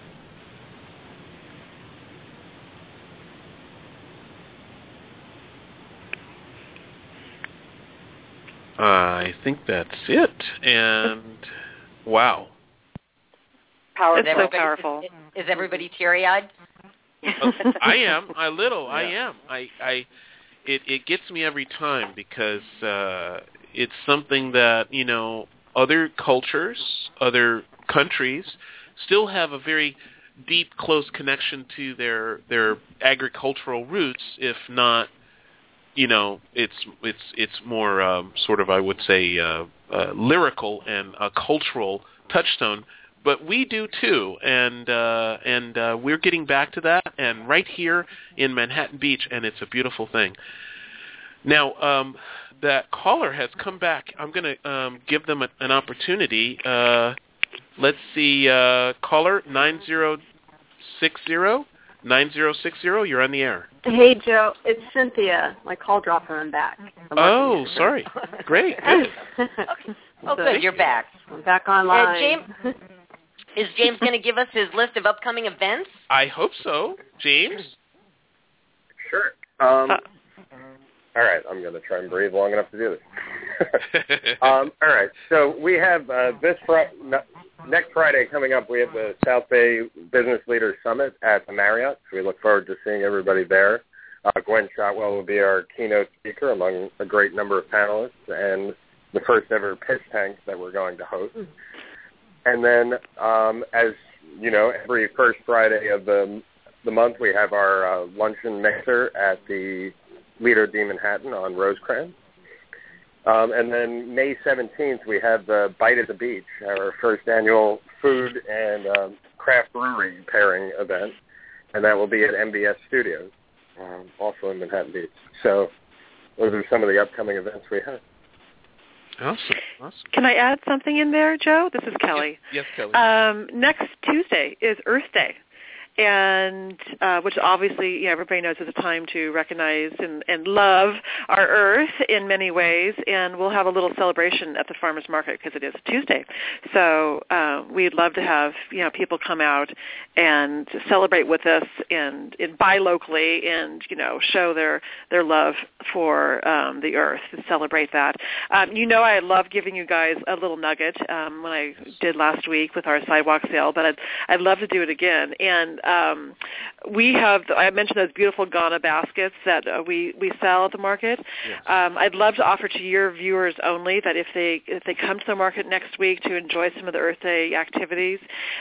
I think that's it. And wow. Powerful. It's so powerful. Is everybody teary-eyed? uh, I am. I little. Yeah. I am. I. I. It. It gets me every time because uh, it's something that you know other cultures, other countries, still have a very deep, close connection to their their agricultural roots, if not. You know, it's it's it's more um, sort of, I would say, uh, uh, lyrical and a cultural touchstone. But we do too, and uh, and uh, we're getting back to that, and right here in Manhattan Beach, and it's a beautiful thing. Now, um, that caller has come back. I'm going to um, give them a, an opportunity. Uh, let's see, uh, caller nine zero six zero. nine zero six zero, you're on the air. Hey, Joe. It's Cynthia. My call dropped and I'm back. I'm oh, sorry. Great. Good. Okay. Oh, good. You're back. I'm back online. Uh, James, is James going to give us his list of upcoming events? I hope so. James? Sure. Um, all right. I'm going to try and breathe long enough to do this. um, all right. So we have uh, this Friday. Next Friday coming up, we have the South Bay Business Leaders Summit at the Marriott. So we look forward to seeing everybody there. Uh, Gwen Shotwell will be our keynote speaker among a great number of panelists and the first ever pitch tank that we're going to host. And then, um, as you know, every first Friday of the the month, we have our uh, luncheon mixer at the Lido de Manhattan on Rosecrans. Um, and then May seventeenth, we have the Bite at the Beach, our first annual food and um, craft brewery pairing event, and that will be at M B S Studios, um, also in Manhattan Beach. So those are some of the upcoming events we have. Awesome. Awesome. Can I add something in there, Joe? This is Kelly. Yes, yes Kelly. Um, next Tuesday is Earth Day. And uh, which obviously, you know, everybody knows is a time to recognize and, and love our Earth in many ways. And we'll have a little celebration at the farmers market because it is Tuesday. So uh, we'd love to have you know people come out and celebrate with us and, and buy locally and you know show their their love for um, the Earth and celebrate that. Um, you know, I love giving you guys a little nugget um, when I did last week with our sidewalk sale, but I'd I'd love to do it again. And Um, we have, I mentioned those beautiful Ghana baskets that uh, we, we sell at the market. Yes. Um, I'd love to offer to your viewers only that if they if they come to the market next week to enjoy some of the Earth Day activities,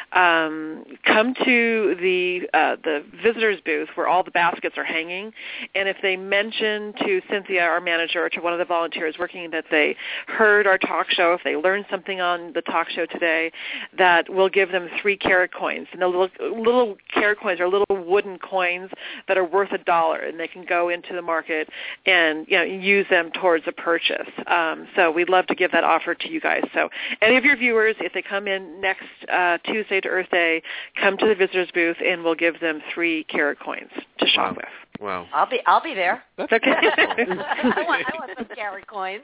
um, come to the uh, the visitors booth where all the baskets are hanging, and if they mention to Cynthia, our manager, or to one of the volunteers working that they heard our talk show, if they learned something on the talk show today, that we'll give them three carat coins. And the little, little carat coins are little wooden coins that are worth a dollar, and they can go into the market and you know use them towards a purchase. Um, so we'd love to give that offer to you guys. So any of your viewers, if they come in next uh, Tuesday to Earth Day, come to the visitors booth, and we'll give them three carat coins to shop wow. with. Wow. I'll be I'll be there. That's okay. I want I want some carat coins.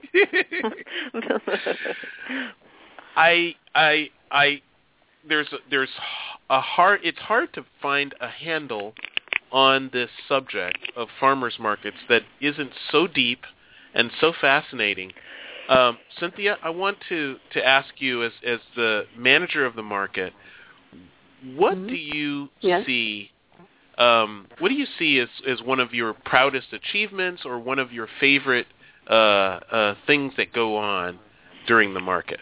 I I I there's a, there's a hard it's hard to find a handle on this subject of farmers markets that isn't so deep and so fascinating. Um, Cynthia, I want to, to ask you as as the manager of the market, what mm-hmm. do you yes. see um, what do you see as, as one of your proudest achievements or one of your favorite uh, uh, things that go on during the market?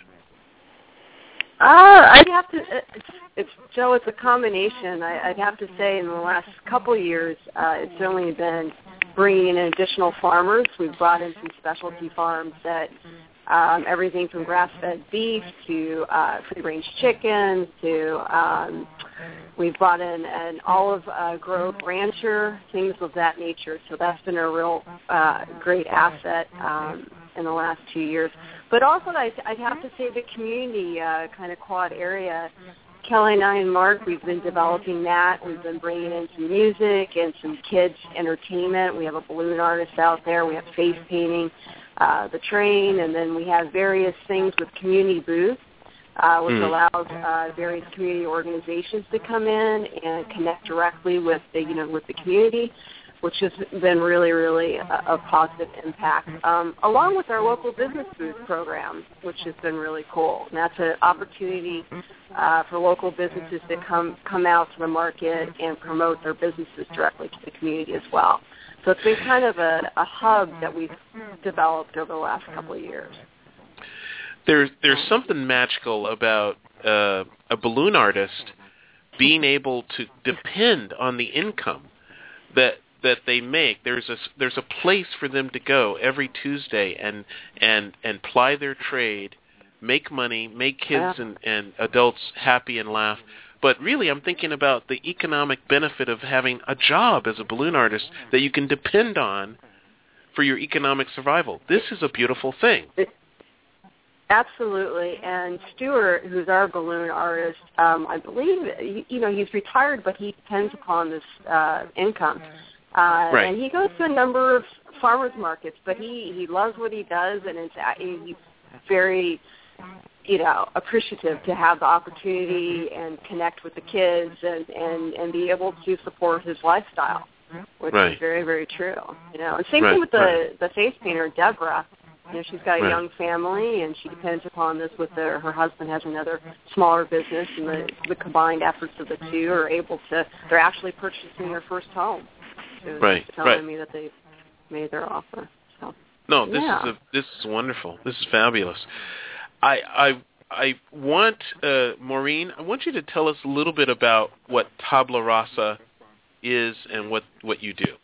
Uh, I'd have to, it's, it's, Joe, it's a combination. I, I'd have to say in the last couple of years, uh, it's certainly been bringing in additional farmers. We've brought in some specialty farms that um, everything from grass-fed beef to uh, free-range chickens to um, we've brought in an olive uh, grove rancher, things of that nature. So that's been a real uh, great asset um, in the last two years. But also, I'd, I'd have to say the community uh, kind of quad area. Kelly and I and Mark, we've been developing that. We've been bringing in some music and some kids' entertainment. We have a balloon artist out there. We have face painting, uh, the train, and then we have various things with community booths uh, which Mm. allows uh, various community organizations to come in and connect directly with the, you know, with the community, which has been really, really a, a positive impact, um, along with our local business booth program, which has been really cool. And that's an opportunity uh, for local businesses to come come out to the market and promote their businesses directly to the community as well. So it's been kind of a, a hub that we've developed over the last couple of years. There's there's something magical about uh, a balloon artist being able to depend on the income that that they make. There's a there's a place for them to go every Tuesday and and and ply their trade, make money, make kids and, and adults happy and laugh. But really, I'm thinking about the economic benefit of having a job as a balloon artist that you can depend on for your economic survival. This is a beautiful thing. Absolutely. And Stuart, who's our balloon artist, um, I believe, you know, he's retired, but he depends upon this uh, income. Uh, right. And he goes to a number of farmers markets, but he, he loves what he does, and it's, he's very, you know, appreciative to have the opportunity and connect with the kids and, and, and be able to support his lifestyle, which right. is very, very true. You know, and same right. thing with the, right. the face painter, Deborah. You know, she's got a right. young family, and she depends upon this with her. Her husband has another smaller business, and the, the combined efforts of the two are able to, they're actually purchasing their first home. So right, telling right. me that they made their offer. So, no, this yeah. is a, this is wonderful. This is fabulous. I I I want uh, Maureen. I want you to tell us a little bit about what Tabula Rasa is and what, what you do.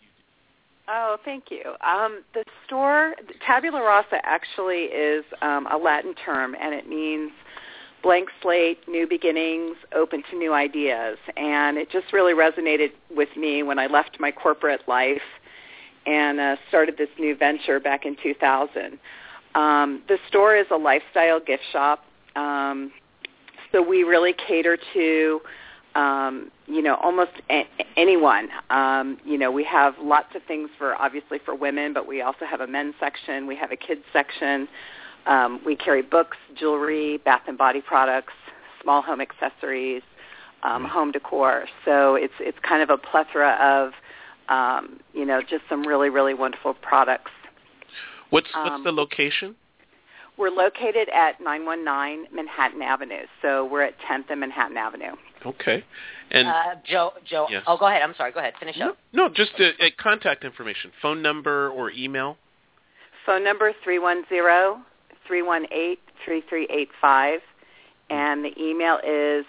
Oh, thank you. Um, the store, Tabula Rasa, actually is um, a Latin term, and it means blank slate, new beginnings, open to new ideas. And it just really resonated with me when I left my corporate life and uh, started this new venture back in two thousand. Um, the store is a lifestyle gift shop, um, so we really cater to Um, you know, almost a- anyone. Um, you know, we have lots of things for, obviously, for women, but we also have a men's section. We have a kids section. Um, we carry books, jewelry, bath and body products, small home accessories, um, home decor. So it's it's kind of a plethora of, um, you know, just some really, really wonderful products. What's what's Um, the location? We're located at nine one nine Manhattan Avenue, so we're at tenth and Manhattan Avenue. Okay. And uh, Joe, Joe. yes. Oh, go ahead. I'm sorry. Go ahead. Finish no, up. No, just uh, uh, contact information, phone number or email. Phone number three one zero, three one eight, three three eight five, and the email is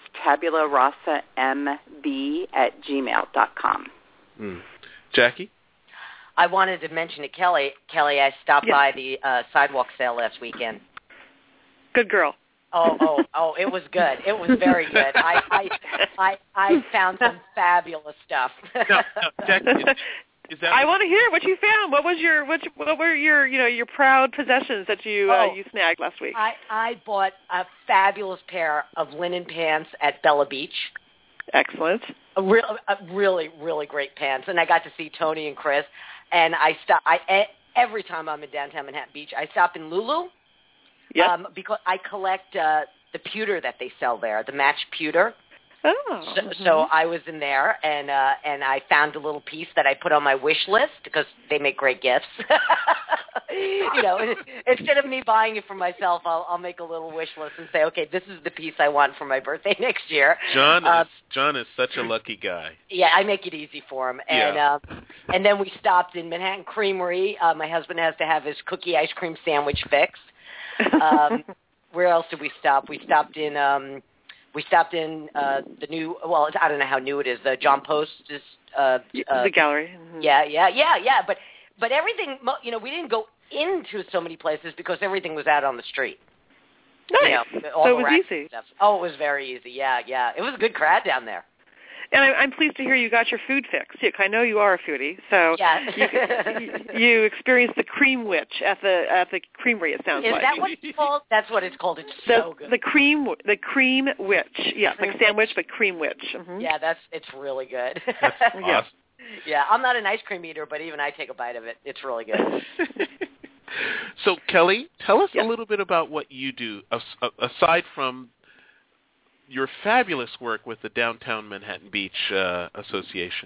tabularasa.m.b at gmail dot com. Mm. Jackie? I wanted to mention to Kelly, Kelly, I stopped Yes. by the uh, sidewalk sale last weekend. Good girl. Oh, oh, oh! It was good. It was very good. I, I, I, I found some fabulous stuff. No, no, Jackie, is, is that I want to hear what you found. What was your what, what were your you know your proud possessions that you Oh. uh, you snagged last week? I, I bought a fabulous pair of linen pants at Bella Beach. Excellent. A, real, a really, really great pants, and I got to see Tony and Chris. And I stop. I every time I'm in downtown Manhattan Beach, I stop in Lulu. Yep. Um, because I collect uh, the pewter that they sell there, the matched pewter. Oh. So, mm-hmm. so I was in there, and uh, and I found a little piece that I put on my wish list because they make great gifts. You know, instead of me buying it for myself, I'll, I'll make a little wish list and say, okay, this is the piece I want for my birthday next year. John uh, is John is such a lucky guy. Yeah, I make it easy for him. And Yeah. uh, and then we stopped in Manhattan Creamery. Uh, my husband has to have his cookie ice cream sandwich fixed. Um, where else did we stop? We stopped in um, we stopped in uh, the new. Well, I don't know how new it is. The John Post is uh, uh, the gallery. Mm-hmm. Yeah, yeah, yeah, yeah. But but everything. You know, we didn't go into so many places because everything was out on the street. Nice. You know, all so the it was racks and easy. stuff. Oh, it was very easy. Yeah, yeah. It was a good crowd down there. And I, I'm pleased to hear you got your food fix. Yeah, I know you are a foodie, so Yeah. you, you experienced the cream witch at the at the creamery. It sounds Is like. that what it's called? That's what it's called. It's the, so good. The cream the cream witch. Yeah, Cream like sandwich, but cream witch. Mm-hmm. Yeah, that's it's really good. That's Yeah. awesome. Yeah, I'm not an ice cream eater, but even I take a bite of it. It's really good. So, Kelly, tell us Yeah. a little bit about what you do as- aside from your fabulous work with the Downtown Manhattan Beach uh, Association.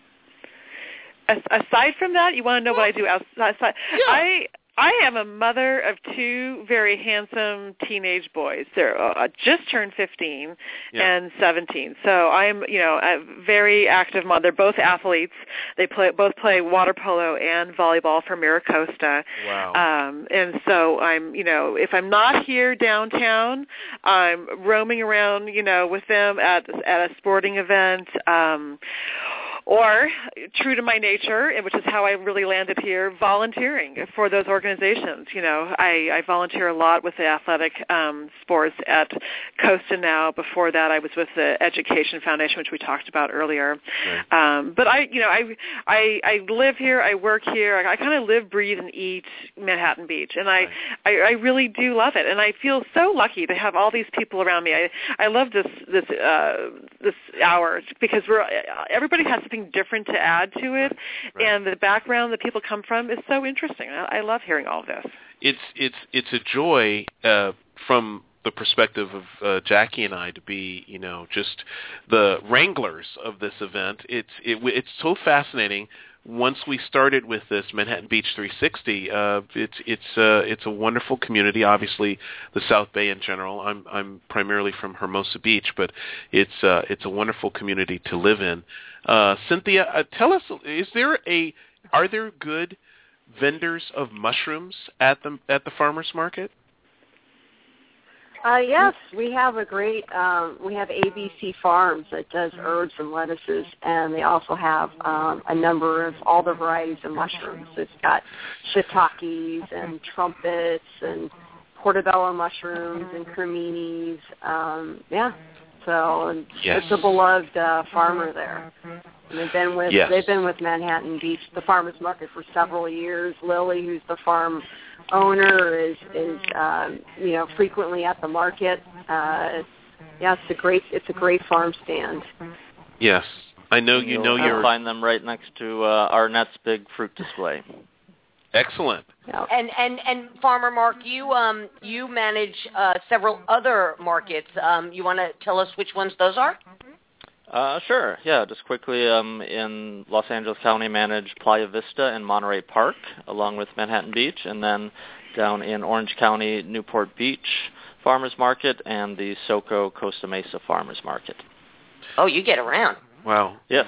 Aside from that, you want to know what I do outside? Yeah. I I am a mother of two very handsome teenage boys. They're uh, just turned fifteen yeah. and seventeen. So I'm, you know, a very active mom. They're both athletes. They play both play water polo and volleyball for Miracosta. Wow. Um, and so I'm, you know, if I'm not here downtown, I'm roaming around, you know, with them at at a sporting event. Um, Or, true to my nature, which is how I really landed here, volunteering for those organizations. You know, I, I volunteer a lot with the athletic um, sports at Costa now. Before that, I was with the Education Foundation, which we talked about earlier. Right. Um, but I, you know, I, I, I live here, I work here. I, I kind of live, breathe, and eat Manhattan Beach, and I, right. I, I really do love it. And I feel so lucky to have all these people around me. I, I love this this uh, this hour because we're everybody has something different to add to it, right. and the background that people come from is so interesting. I, I love hearing all of this. It's it's it's a joy uh, from the perspective of uh, Jackie and I to be, you know, just the wranglers of this event. It's it, it's so fascinating. Once we started with this Manhattan Beach three sixty, uh, it's it's uh, it's a wonderful community. Obviously, the South Bay in general. I'm I'm primarily from Hermosa Beach, but it's uh, it's a wonderful community to live in. Uh, Cynthia, uh, tell us: is there a are there good vendors of mushrooms at the at the farmers market? Uh, yes, we have a great, um, we have A B C Farms that does herbs and lettuces, and they also have um, a number of all the varieties of mushrooms. It's got shiitakes and trumpets and portobello mushrooms and creminis. Um, yeah, so and yes. it's a beloved uh, farmer there. And they've been with yes. they've been with Manhattan Beach, the farmers market, for several years. Lily, who's the farm owner, is is um, you know frequently at the market. Uh, yeah, it's a great it's a great farm stand. Yes, I know you You'll know you'll find them right next to uh, Arnett's big fruit display. Excellent. Yeah. And and and Farmer Mark, you um you manage uh, several other markets. Um, you want to tell us which ones those are? Uh, sure. Yeah, just quickly, um, in Los Angeles County, manage Playa Vista and Monterey Park, along with Manhattan Beach, and then down in Orange County, Newport Beach Farmers Market and the SoCo Costa Mesa Farmers Market. Oh, you get around. Wow. Yes.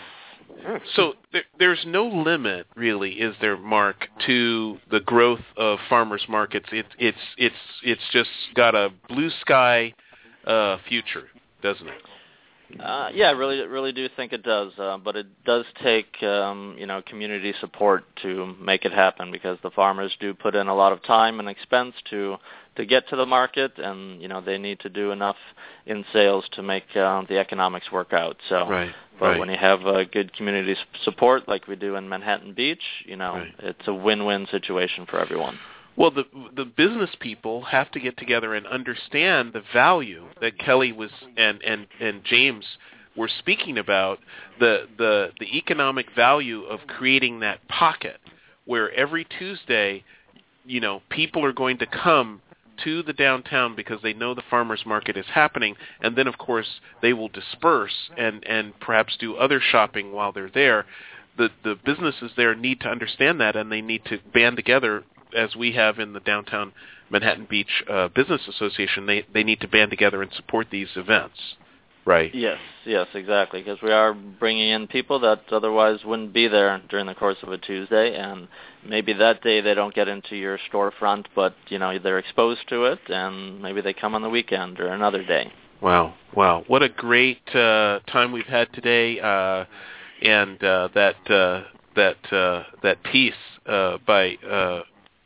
So there, there's no limit, really, is there, Mark, to the growth of farmers markets? It, it's it's it's just got a blue sky uh, future, doesn't it? Uh, yeah, I really, really do think it does, uh, but it does take, um, you know, community support to make it happen because the farmers do put in a lot of time and expense to to get to the market, and you know they need to do enough in sales to make uh, the economics work out. So, right, but right. when you have uh, good community support like we do in Manhattan Beach, you know, right. it's a win-win situation for everyone. Well, the the business people have to get together and understand the value that Kelly was and, and, and James were speaking about, the, the the economic value of creating that pocket where every Tuesday, you know, people are going to come to the downtown because they know the farmers market is happening, and then of course they will disperse and, and perhaps do other shopping while they're there. The the businesses there need to understand that, and they need to band together, as we have in the Downtown Manhattan Beach uh, Business Association. They they need to band together and support these events, right? Yes, yes, exactly, because we are bringing in people that otherwise wouldn't be there during the course of a Tuesday, and maybe that day they don't get into your storefront, but you know they're exposed to it, and maybe they come on the weekend or another day. Wow, wow, what a great uh, time we've had today, uh, and uh, that uh, that uh, that piece uh, by. Uh,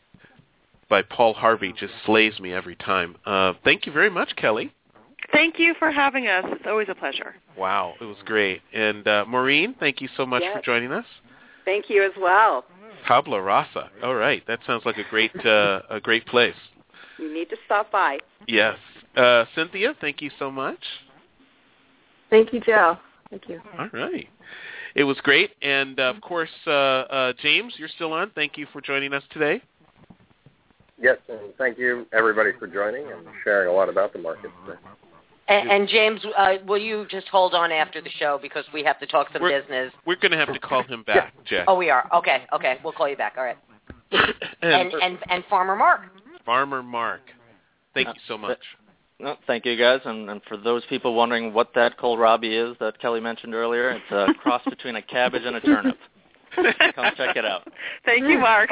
by Paul Harvey just slays me every time. Uh, thank you very much, Kelly. Thank you for having us. It's always a pleasure. Wow, it was great. And uh, Maureen, thank you so much yes. for joining us. Thank you as well. Tabla Rasa. All right, that sounds like a great uh, a great place. You need to stop by. Yes. Uh, Cynthia, thank you so much. Thank you, Joe. Thank you. All right. It was great. And, uh, of course, uh, uh, James, you're still on. Thank you for joining us today. Yes, and thank you, everybody, for joining and sharing a lot about the market today. And, and James, uh, will you just hold on after the show because we have to talk some we're, business? We're going to have to call him back, Jack. Oh, we are. Okay, okay. We'll call you back. All right. and, and and Farmer Mark. Farmer Mark. Thank you so much. No, thank you, guys. And, and for those people wondering what that kohlrabi is that Kelly mentioned earlier, it's a cross between a cabbage and a turnip. Come check it out. Thank you, Mark.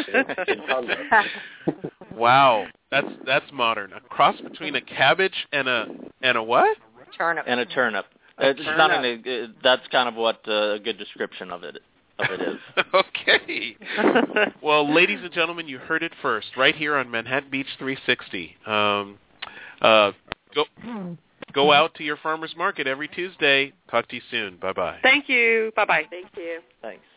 Wow, that's that's modern. A cross between a cabbage and a and a what? Turnip. And a turnip. A it's turnip. not an, it, that's kind of what uh, a good description of it of it is. Okay. Well, ladies and gentlemen, you heard it first, right here on Manhattan Beach three sixty. Um, uh, go go out to your farmers market every Tuesday. Talk to you soon. Bye bye. Thank you. Bye bye. Thank you. Thanks.